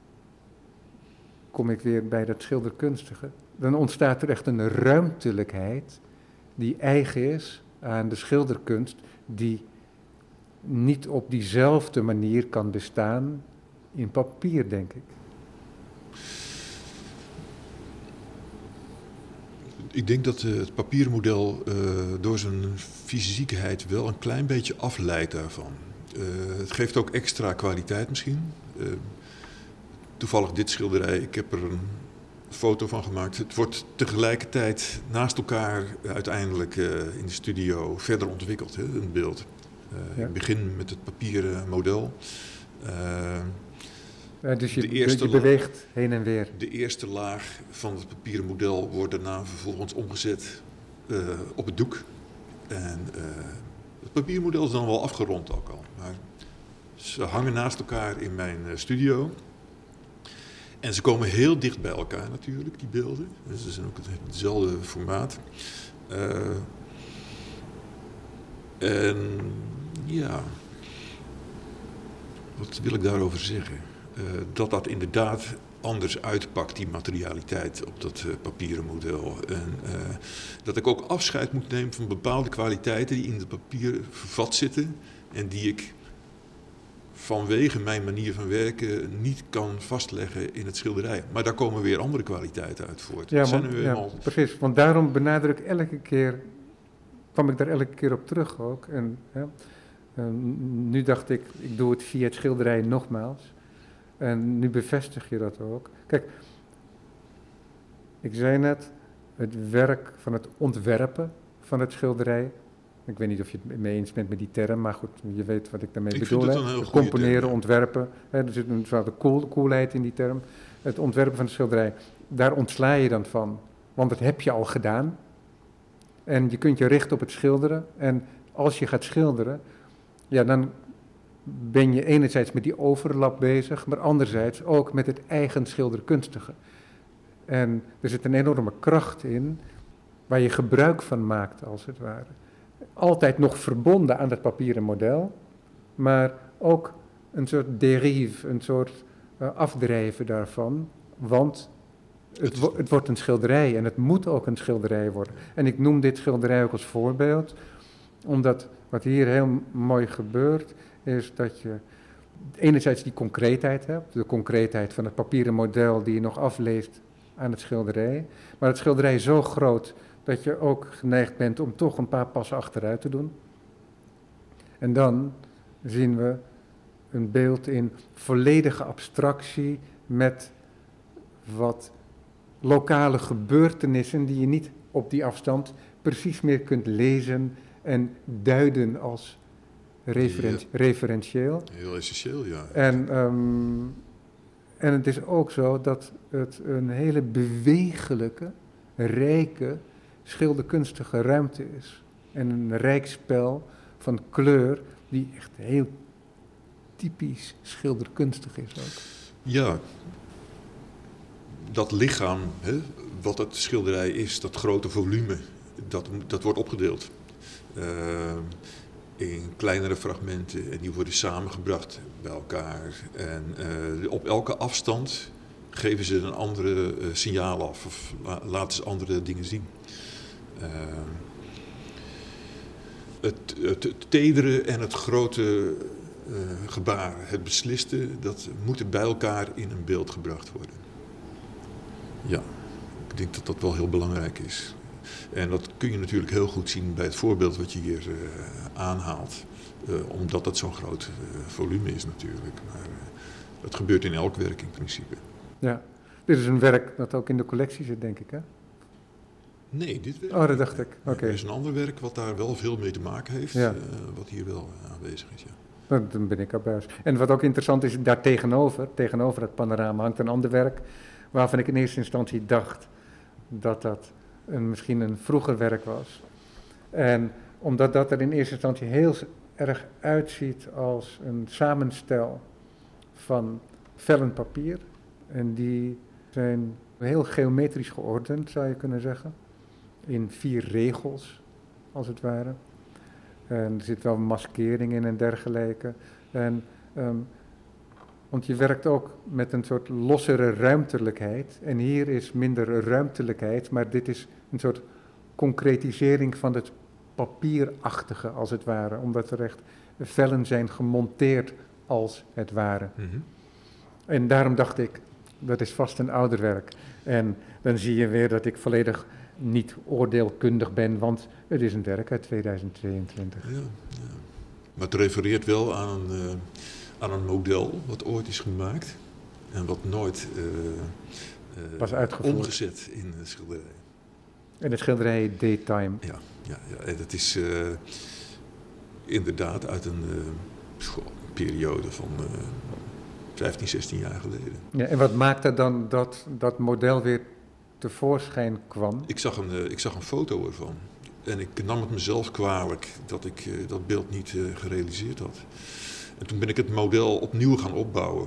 kom ik weer bij dat schilderkunstige. Dan ontstaat er echt een ruimtelijkheid die eigen is aan de schilderkunst, die niet op diezelfde manier kan bestaan in papier, denk ik. Ik denk dat uh, het papiermodel uh, door zijn fysiekheid wel een klein beetje afleidt daarvan. Uh, het geeft ook extra kwaliteit misschien. Uh, toevallig dit schilderij, ik heb er een foto van gemaakt. Het wordt tegelijkertijd naast elkaar uiteindelijk uh, in de studio verder ontwikkeld, hè, een beeld. Uh, ja. Ik begin met het papieren model. Uh, Ja, dus je, de eerste je beweegt la- heen en weer. De eerste laag van het papieren model wordt daarna vervolgens omgezet uh, op het doek. En uh, het papiermodel is dan wel afgerond ook al. Maar ze hangen naast elkaar in mijn uh, studio. En ze komen heel dicht bij elkaar natuurlijk, die beelden. Dus ze zijn ook hetzelfde formaat. Uh, en ja, wat wil ik daarover zeggen? Uh, dat dat inderdaad anders uitpakt, die materialiteit op dat uh, papieren model. En uh, dat ik ook afscheid moet nemen van bepaalde kwaliteiten die in het papier vervat zitten en die ik vanwege mijn manier van werken niet kan vastleggen in het schilderij. Maar daar komen weer andere kwaliteiten uit voort. Ja, want, ja, precies. Want daarom benadruk ik elke keer kwam ik daar elke keer op terug ook. En ja, en nu dacht ik, ik doe het via het schilderij nogmaals. En nu bevestig je dat ook. Kijk, ik zei net, het werk van het ontwerpen van het schilderij. Ik weet niet of je het mee eens bent met die term, maar goed, je weet wat ik daarmee Ik bedoel. vind Hè? het een heel Het goede componeren, term, ja. ontwerpen. Hè? Er zit een soort cool, coolheid in die term. Het ontwerpen van het schilderij, daar ontsla je dan van. Want dat heb je al gedaan. En je kunt je richten op het schilderen. En als je gaat schilderen, ja, dan ben je enerzijds met die overlap bezig, maar anderzijds ook met het eigen schilderkunstige. En er zit een enorme kracht in, waar je gebruik van maakt, als het ware. Altijd nog verbonden aan dat papieren model, maar ook een soort derive, een soort uh, afdrijven daarvan, want het, wo- het wordt een schilderij en het moet ook een schilderij worden. En ik noem dit schilderij ook als voorbeeld, omdat wat hier heel mooi gebeurt, is dat je enerzijds die concreetheid hebt, de concreetheid van het papieren model die je nog afleest aan het schilderij, maar het schilderij is zo groot dat je ook geneigd bent om toch een paar passen achteruit te doen. En dan zien we een beeld in volledige abstractie met wat lokale gebeurtenissen die je niet op die afstand precies meer kunt lezen en duiden als referen- Ja. referentieel. Heel essentieel, ja. En, um, en het is ook zo dat het een hele bewegelijke, rijke, schilderkunstige ruimte is. En een rijk spel van kleur die echt heel typisch schilderkunstig is ook. Ja, dat lichaam, hè, wat het schilderij is, dat grote volume, dat, dat wordt opgedeeld. Uh, in kleinere fragmenten en die worden samengebracht bij elkaar. En uh, op elke afstand geven ze een andere uh, signaal af of la- laten ze andere dingen zien. Uh, het, het, het tedere en het grote uh, gebaar, het besliste, dat moet bij elkaar in een beeld gebracht worden. Ja, ik denk dat dat wel heel belangrijk is. En dat kun je natuurlijk heel goed zien bij het voorbeeld wat je hier uh, aanhaalt. Uh, omdat dat zo'n groot uh, volume is natuurlijk. Maar uh, dat gebeurt in elk werk in principe. Ja, dit is een werk dat ook in de collectie zit, denk ik, hè? Nee, dit werk. Oh, dat dacht ik. Oké. Okay. Er is een ander werk wat daar wel veel mee te maken heeft. Ja. Uh, wat hier wel aanwezig is, ja. Nou, dan ben ik abuis. En wat ook interessant is, daar tegenover, tegenover het panorama hangt een ander werk, waarvan ik in eerste instantie dacht dat dat een, misschien een vroeger werk was. En omdat dat er in eerste instantie heel erg uitziet als een samenstel van vellen papier. En die zijn heel geometrisch geordend, zou je kunnen zeggen. In vier regels, als het ware. En er zit wel maskering in en dergelijke. En, um, want je werkt ook met een soort lossere ruimtelijkheid. En hier is minder ruimtelijkheid, maar dit is een soort concretisering van het papierachtige, als het ware. Omdat er echt vellen zijn gemonteerd, als het ware. Mm-hmm. En daarom dacht ik, dat is vast een ouder werk. En dan zie je weer dat ik volledig niet oordeelkundig ben, want het is een werk uit tweeduizend tweeëntwintig. Ja, ja. Maar het refereert wel aan een, uh, aan een model wat ooit is gemaakt en wat nooit uh, uh, was uitgevoerd, omgezet in de schilderij. En de schilderij Daytime. Ja, ja, ja. En dat is uh, inderdaad uit een uh, school, periode van uh, vijftien, zestien jaar geleden. Ja, en wat maakte dan dat dat model weer tevoorschijn kwam? Ik zag een, uh, ik zag een foto ervan. En ik nam het mezelf kwalijk dat ik uh, dat beeld niet uh, gerealiseerd had. En toen ben ik het model opnieuw gaan opbouwen.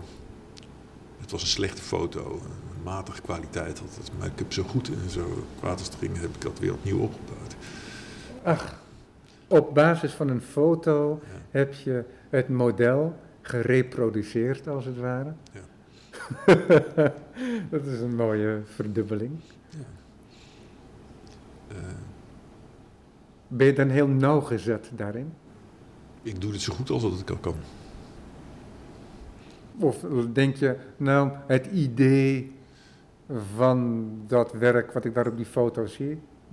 Het was een slechte foto, een matige kwaliteit had het. Maar ik heb zo goed en zo kwaad als het ging, heb ik dat weer opnieuw opgebouwd. Ach, op basis van een foto Ja. heb je het model gereproduceerd, als het ware. Ja. Dat is een mooie verdubbeling. Ja. Uh, Ben je dan heel nauwgezet daarin? ik doe het zo goed als dat ik al kan. Of denk je, nou, het idee van dat werk wat ik daar op die foto zie,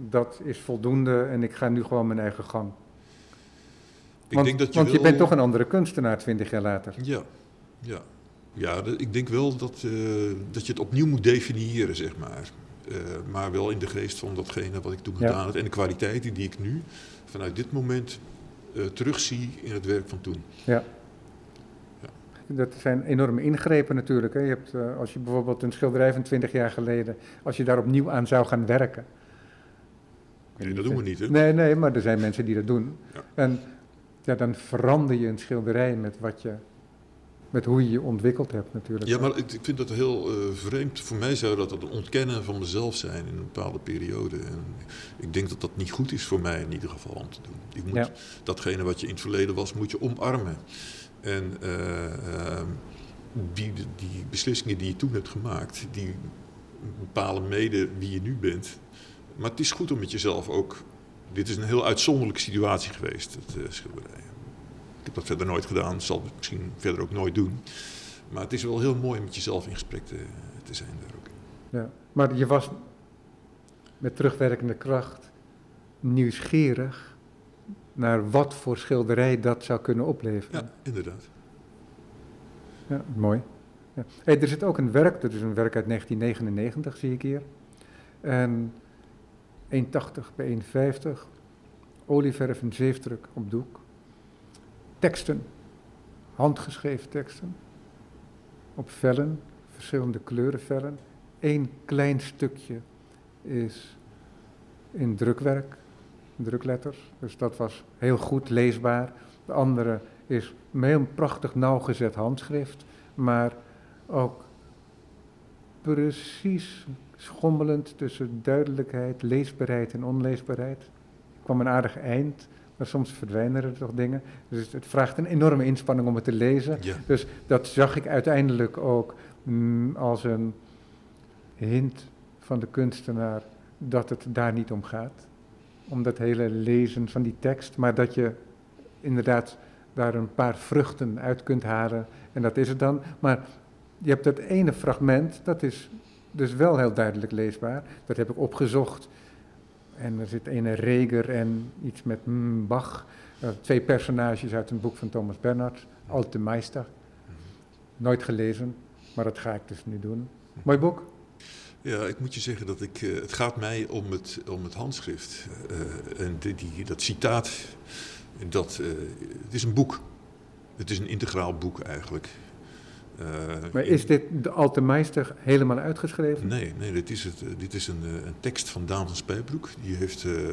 dat is voldoende en ik ga nu gewoon mijn eigen gang. Ik Want, denk dat je, want je wel... bent toch een andere kunstenaar twintig jaar later. Ja, ja. ja de, ik denk wel dat, uh, dat je het opnieuw moet definiëren, zeg maar. Uh, maar wel in de geest van datgene wat ik toen gedaan Ja. had. En de kwaliteiten die ik nu vanuit dit moment uh, terugzie in het werk van toen. Ja. Ja. Dat zijn enorme ingrepen natuurlijk. Hè. Je hebt, uh, als je bijvoorbeeld een schilderij van twintig jaar geleden, als je daar opnieuw aan zou gaan werken. Nee, dat doen we niet, hè? Nee, nee, maar er zijn mensen die dat doen. Ja. En ja, dan verander je een schilderij met wat je, met hoe je je ontwikkeld hebt natuurlijk. Ja, maar ik, ik vind dat heel uh, vreemd. Voor mij zou dat een ontkennen van mezelf zijn in een bepaalde periode. En ik denk dat dat niet goed is voor mij in ieder geval om te doen. Je moet Ja. datgene wat je in het verleden was, moet je omarmen. En uh, uh, die, die beslissingen die je toen hebt gemaakt, die bepalen mede wie je nu bent. Maar het is goed om met jezelf ook... Dit is een heel uitzonderlijke situatie geweest, het uh, schilderij. Ik heb dat verder nooit gedaan, zal het misschien verder ook nooit doen. Maar het is wel heel mooi om met jezelf in gesprek te, te zijn daar ook. Ja, maar je was met terugwerkende kracht nieuwsgierig naar wat voor schilderij dat zou kunnen opleveren. Ja, inderdaad. Ja, mooi. Ja. Hey, er zit ook een werk, dat is een werk uit negentien negenennegentig, zie ik hier. En één komma tachtig bij één komma vijftig, olieverf en zeefdruk op doek. Teksten, handgeschreven teksten, op vellen, verschillende kleurenvellen. Eén klein stukje is in drukwerk, drukletters, dus dat was heel goed leesbaar. De andere is een heel prachtig nauwgezet handschrift, maar ook precies schommelend tussen duidelijkheid, leesbaarheid en onleesbaarheid. Er kwam een aardig eind, maar soms verdwijnen er toch dingen. Dus het vraagt een enorme inspanning om het te lezen. Ja. Dus dat zag ik uiteindelijk ook mm, als een hint van de kunstenaar dat het daar niet om gaat. Om dat hele lezen van die tekst, maar dat je inderdaad daar een paar vruchten uit kunt halen. En dat is het dan. Maar je hebt dat ene fragment, dat is dus wel heel duidelijk leesbaar. Dat heb ik opgezocht. En er zit ene Reger en iets met mm, Bach. Uh, twee personages uit een boek van Thomas Bernhard. Alte Meister. Nooit gelezen, maar dat ga ik dus nu doen. Mooi boek. Ja, ik moet je zeggen dat ik, uh, het gaat mij om het, om het handschrift. Uh, en die, die, dat citaat, dat, uh, het is een boek. Het is een integraal boek eigenlijk. Uh, maar is dit de Alte Meister helemaal uitgeschreven? Nee, nee dit is, het, uh, dit is een, uh, een tekst van Daan van Spijbroek. Die heeft uh,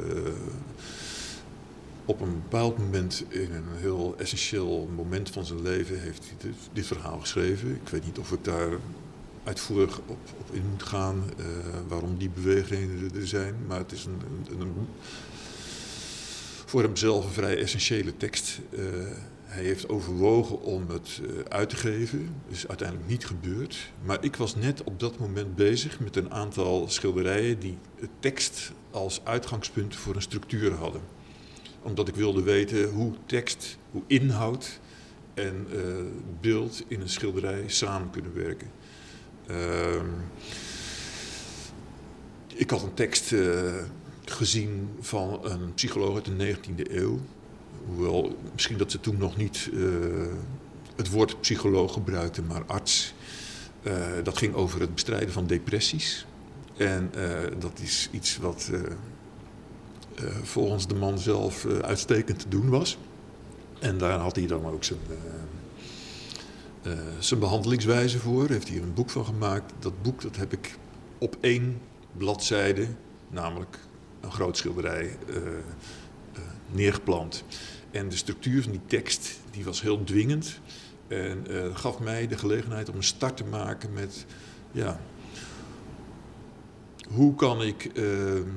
op een bepaald moment, in een heel essentieel moment van zijn leven, heeft hij dit, dit verhaal geschreven. Ik weet niet of ik daar uitvoerig op, op in moet gaan, uh, waarom die beweegredenen er zijn. Maar het is een, een, een voor hemzelf een vrij essentiële tekst. Uh, hij heeft overwogen om het uh, uit te geven. Dat is uiteindelijk niet gebeurd. Maar ik was net op dat moment bezig met een aantal schilderijen die het tekst als uitgangspunt voor een structuur hadden. Omdat ik wilde weten hoe tekst, hoe inhoud en uh, beeld in een schilderij samen kunnen werken. Uh, ik had een tekst uh, gezien van een psycholoog uit de negentiende eeuw. Hoewel, misschien dat ze toen nog niet uh, het woord psycholoog gebruikten, maar arts. Uh, dat ging over het bestrijden van depressies. En uh, dat is iets wat uh, uh, volgens de man zelf uh, uitstekend te doen was. En daar had hij dan ook zijn, uh, uh, zijn behandelingswijze voor. Heeft hij er een boek van gemaakt. Dat boek dat heb ik op één bladzijde, namelijk een groot schilderij, uh, uh, neergeplant. En de structuur van die tekst die was heel dwingend. En uh, gaf mij de gelegenheid om een start te maken met, ja, hoe kan ik uh, uh,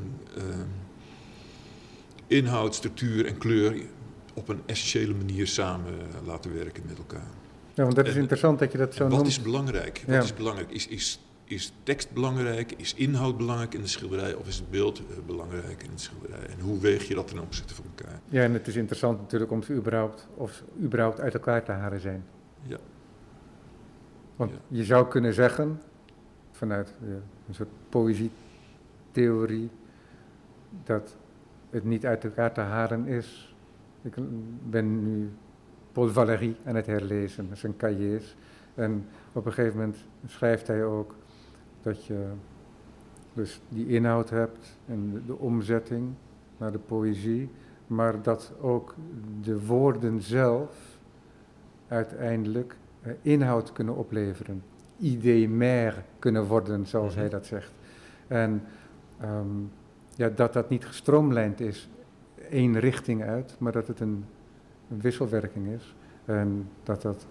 inhoud, structuur en kleur op een essentiële manier samen laten werken met elkaar. Ja, want dat is en, interessant dat je dat zo wat noemt. Wat is belangrijk? Wat ja. is belangrijk? Is, is, is tekst belangrijk? Is inhoud belangrijk in de schilderij? Of is het beeld uh, belangrijk in de schilderij? En hoe weeg je dat ten opzichte van elkaar? Ja, en het is interessant natuurlijk om ze überhaupt, of ze überhaupt uit elkaar te halen zijn. Ja. Want ja. je zou kunnen zeggen, vanuit ja, een soort poëzietheorie, dat het niet uit elkaar te halen is. Ik ben nu Paul Valéry aan het herlezen, zijn cahiers. En op een gegeven moment schrijft hij ook dat je dus die inhoud hebt en de, de omzetting naar de poëzie, maar dat ook de woorden zelf uiteindelijk eh, inhoud kunnen opleveren. Idée mère kunnen worden, zoals mm-hmm. hij dat zegt. En um, ja, dat dat niet gestroomlijnd is, één richting uit, maar dat het een, een wisselwerking is. En dat dat,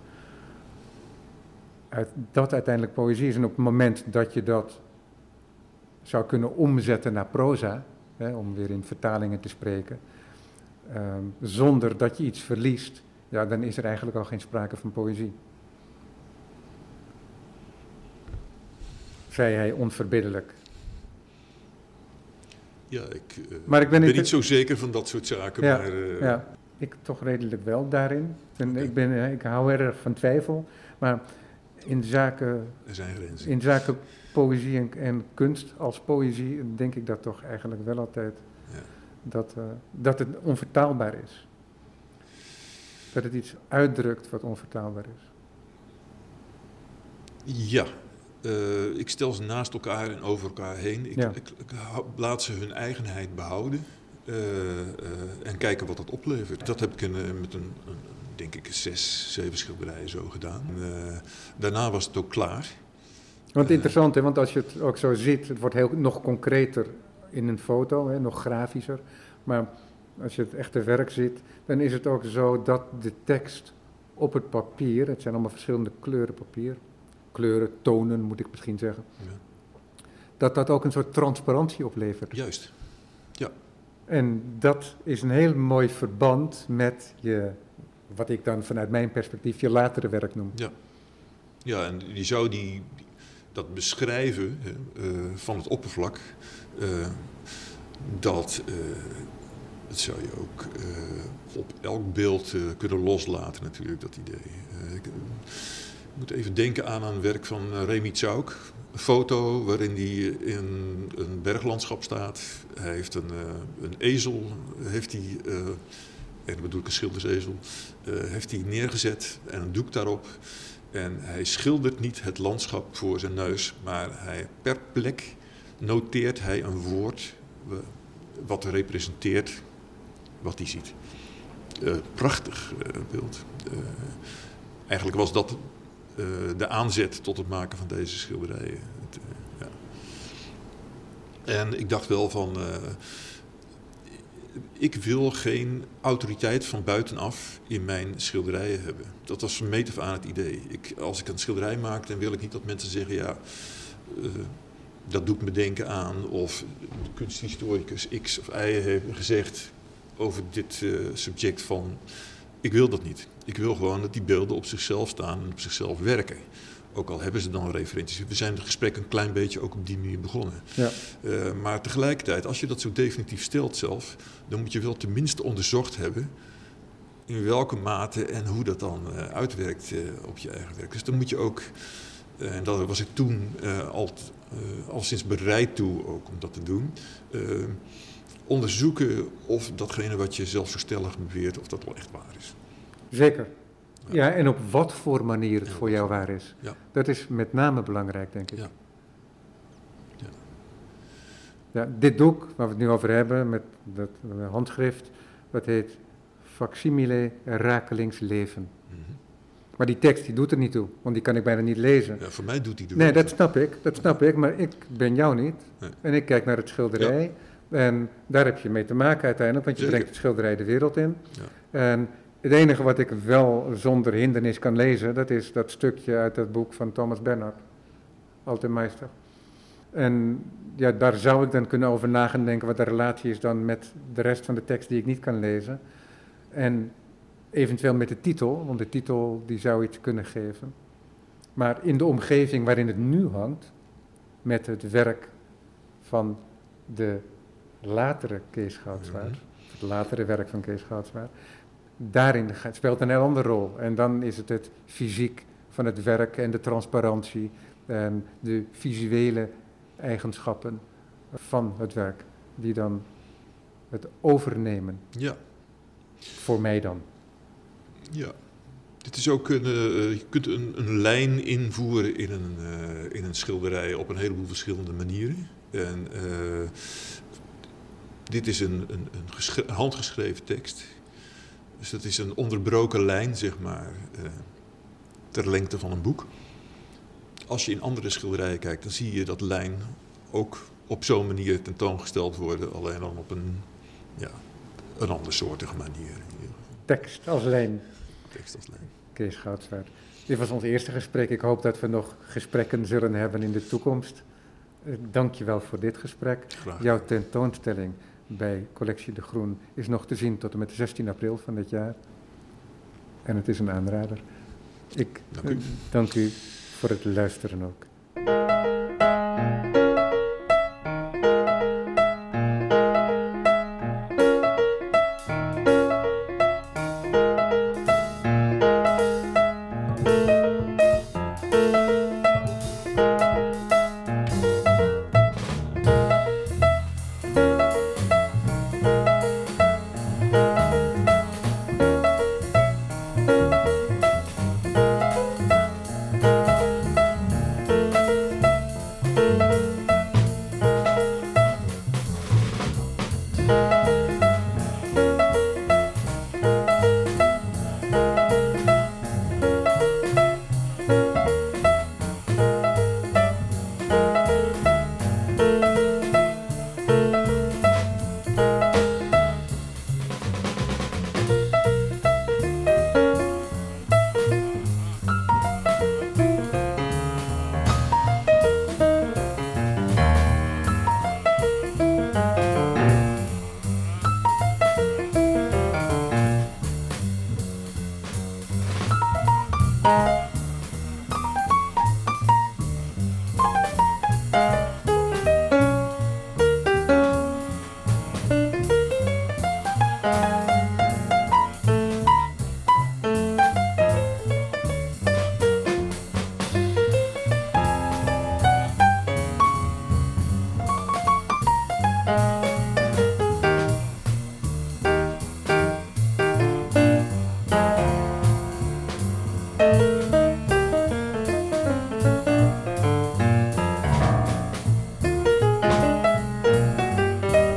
uit, dat uiteindelijk poëzie is. En op het moment dat je dat zou kunnen omzetten naar proza, hè, om weer in vertalingen te spreken, um, zonder dat je iets verliest, ja, dan is er eigenlijk al geen sprake van poëzie. Zei hij onverbiddelijk. Ja, ik, uh, maar ik ben, ben niet, niet zo zeker van dat soort zaken. Ja, maar, uh, ja, ik toch redelijk wel daarin. En okay. ik, ben, ik hou erg van twijfel, maar in zaken, er zijn grenzen. In zaken poëzie en, en kunst als poëzie denk ik dat toch eigenlijk wel altijd ja. dat, uh, dat het onvertaalbaar is. Dat het iets uitdrukt wat onvertaalbaar is. Ja. Uh, ik stel ze naast elkaar en over elkaar heen. Ik, ja. ik, ik laat ze hun eigenheid behouden uh, uh, en kijken wat dat oplevert. Dat heb ik in, met een, een, denk ik, zes, zeven schilderijen zo gedaan. Uh, daarna was het ook klaar. Want interessant, hè, want als je het ook zo ziet, het wordt heel, nog concreter in een foto, hè, nog grafischer. Maar als je het echte werk ziet, dan is het ook zo dat de tekst op het papier, het zijn allemaal verschillende kleuren papier, kleuren, tonen moet ik misschien zeggen, ja. dat dat ook een soort transparantie oplevert. Juist, ja. En dat is een heel mooi verband met je, wat ik dan vanuit mijn perspectief je latere werk noem. Ja, ja en je zou die, dat beschrijven uh, van het oppervlak, uh, dat, uh, dat zou je ook uh, op elk beeld uh, kunnen loslaten natuurlijk, dat idee. Uh, ik, Ik moet even denken aan een werk van Remy Tjauk. Een foto waarin hij in een berglandschap staat. Hij heeft een, uh, een ezel, heeft hij, uh, en dat bedoel ik een schildersezel, uh, heeft hij neergezet en een doek daarop. En hij schildert niet het landschap voor zijn neus, maar hij, per plek noteert hij een woord uh, wat representeert wat hij ziet. Uh, prachtig uh, beeld. Uh, eigenlijk was dat Uh, de aanzet tot het maken van deze schilderijen. Het, uh, ja. En ik dacht wel van, uh, ik wil geen autoriteit van buitenaf in mijn schilderijen hebben. Dat was van meet af aan het idee. Ik, als ik een schilderij maak, dan wil ik niet dat mensen zeggen, ja, uh, dat doet me denken aan, of de kunsthistoricus X of Y heeft gezegd over dit uh, subject van. Ik wil dat niet. Ik wil gewoon dat die beelden op zichzelf staan en op zichzelf werken. Ook al hebben ze dan referenties. We zijn het gesprek een klein beetje ook op die manier begonnen. Ja. Uh, maar tegelijkertijd, als je dat zo definitief stelt zelf, dan moet je wel tenminste onderzocht hebben in welke mate en hoe dat dan uh, uitwerkt uh, op je eigen werk. Dus dan moet je ook, uh, en daar was ik toen uh, al, uh, al sinds bereid toe ook om dat te doen, uh, onderzoeken of datgene wat je zelf zo stellig beweert, of dat wel echt waar is. Zeker. Ja, ja en op wat voor manier het ja, voor jou waar is. Ja. Dat is met name belangrijk, denk ik. Ja. Ja. Ja, dit boek, waar we het nu over hebben, met dat handschrift, dat heet Facsimile Rakelings leven. Mm-hmm. Maar die tekst, die doet er niet toe, want die kan ik bijna niet lezen. Ja, voor mij doet die er Nee, dat snap ik, dat snap ik, maar ik ben jou niet. Nee. En ik kijk naar het schilderij. Ja. En daar heb je mee te maken uiteindelijk, want je Zeker. brengt het schilderij de wereld in. Ja. En het enige wat ik wel zonder hindernis kan lezen, dat is dat stukje uit dat boek van Thomas Bernhard, Alte Meister. En ja, daar zou ik dan kunnen over na gaan denken wat de relatie is dan met de rest van de tekst die ik niet kan lezen. En eventueel met de titel, want de titel die zou iets kunnen geven. Maar in de omgeving waarin het nu hangt, met het werk van de latere Kees Goudswaard, mm-hmm. het latere werk van Kees Goudswaard, daarin speelt een heel andere rol. En dan is het het fysiek van het werk en de transparantie en de visuele eigenschappen van het werk die dan het overnemen. Ja. Voor mij dan. Ja. Dit is ook een, uh, je kunt een, een lijn invoeren in een, uh, in een schilderij op een heleboel verschillende manieren. En uh, dit is een, een, een, geschre- een handgeschreven tekst. Dus dat is een onderbroken lijn, zeg maar, uh, ter lengte van een boek. Als je in andere schilderijen kijkt, dan zie je dat lijn ook op zo'n manier tentoongesteld worden, alleen dan op een, ja, een andersoortige manier. Tekst als lijn. Tekst als lijn. Kees Goudswaard. Dit was ons eerste gesprek. Ik hoop dat we nog gesprekken zullen hebben in de toekomst. Uh, Dank je wel voor dit gesprek. Graag. Jouw tentoonstelling bij Collectie De Groen is nog te zien tot en met zestien april van dit jaar. En het is een aanrader. Ik Dank u. uh, dank u voor het luisteren ook.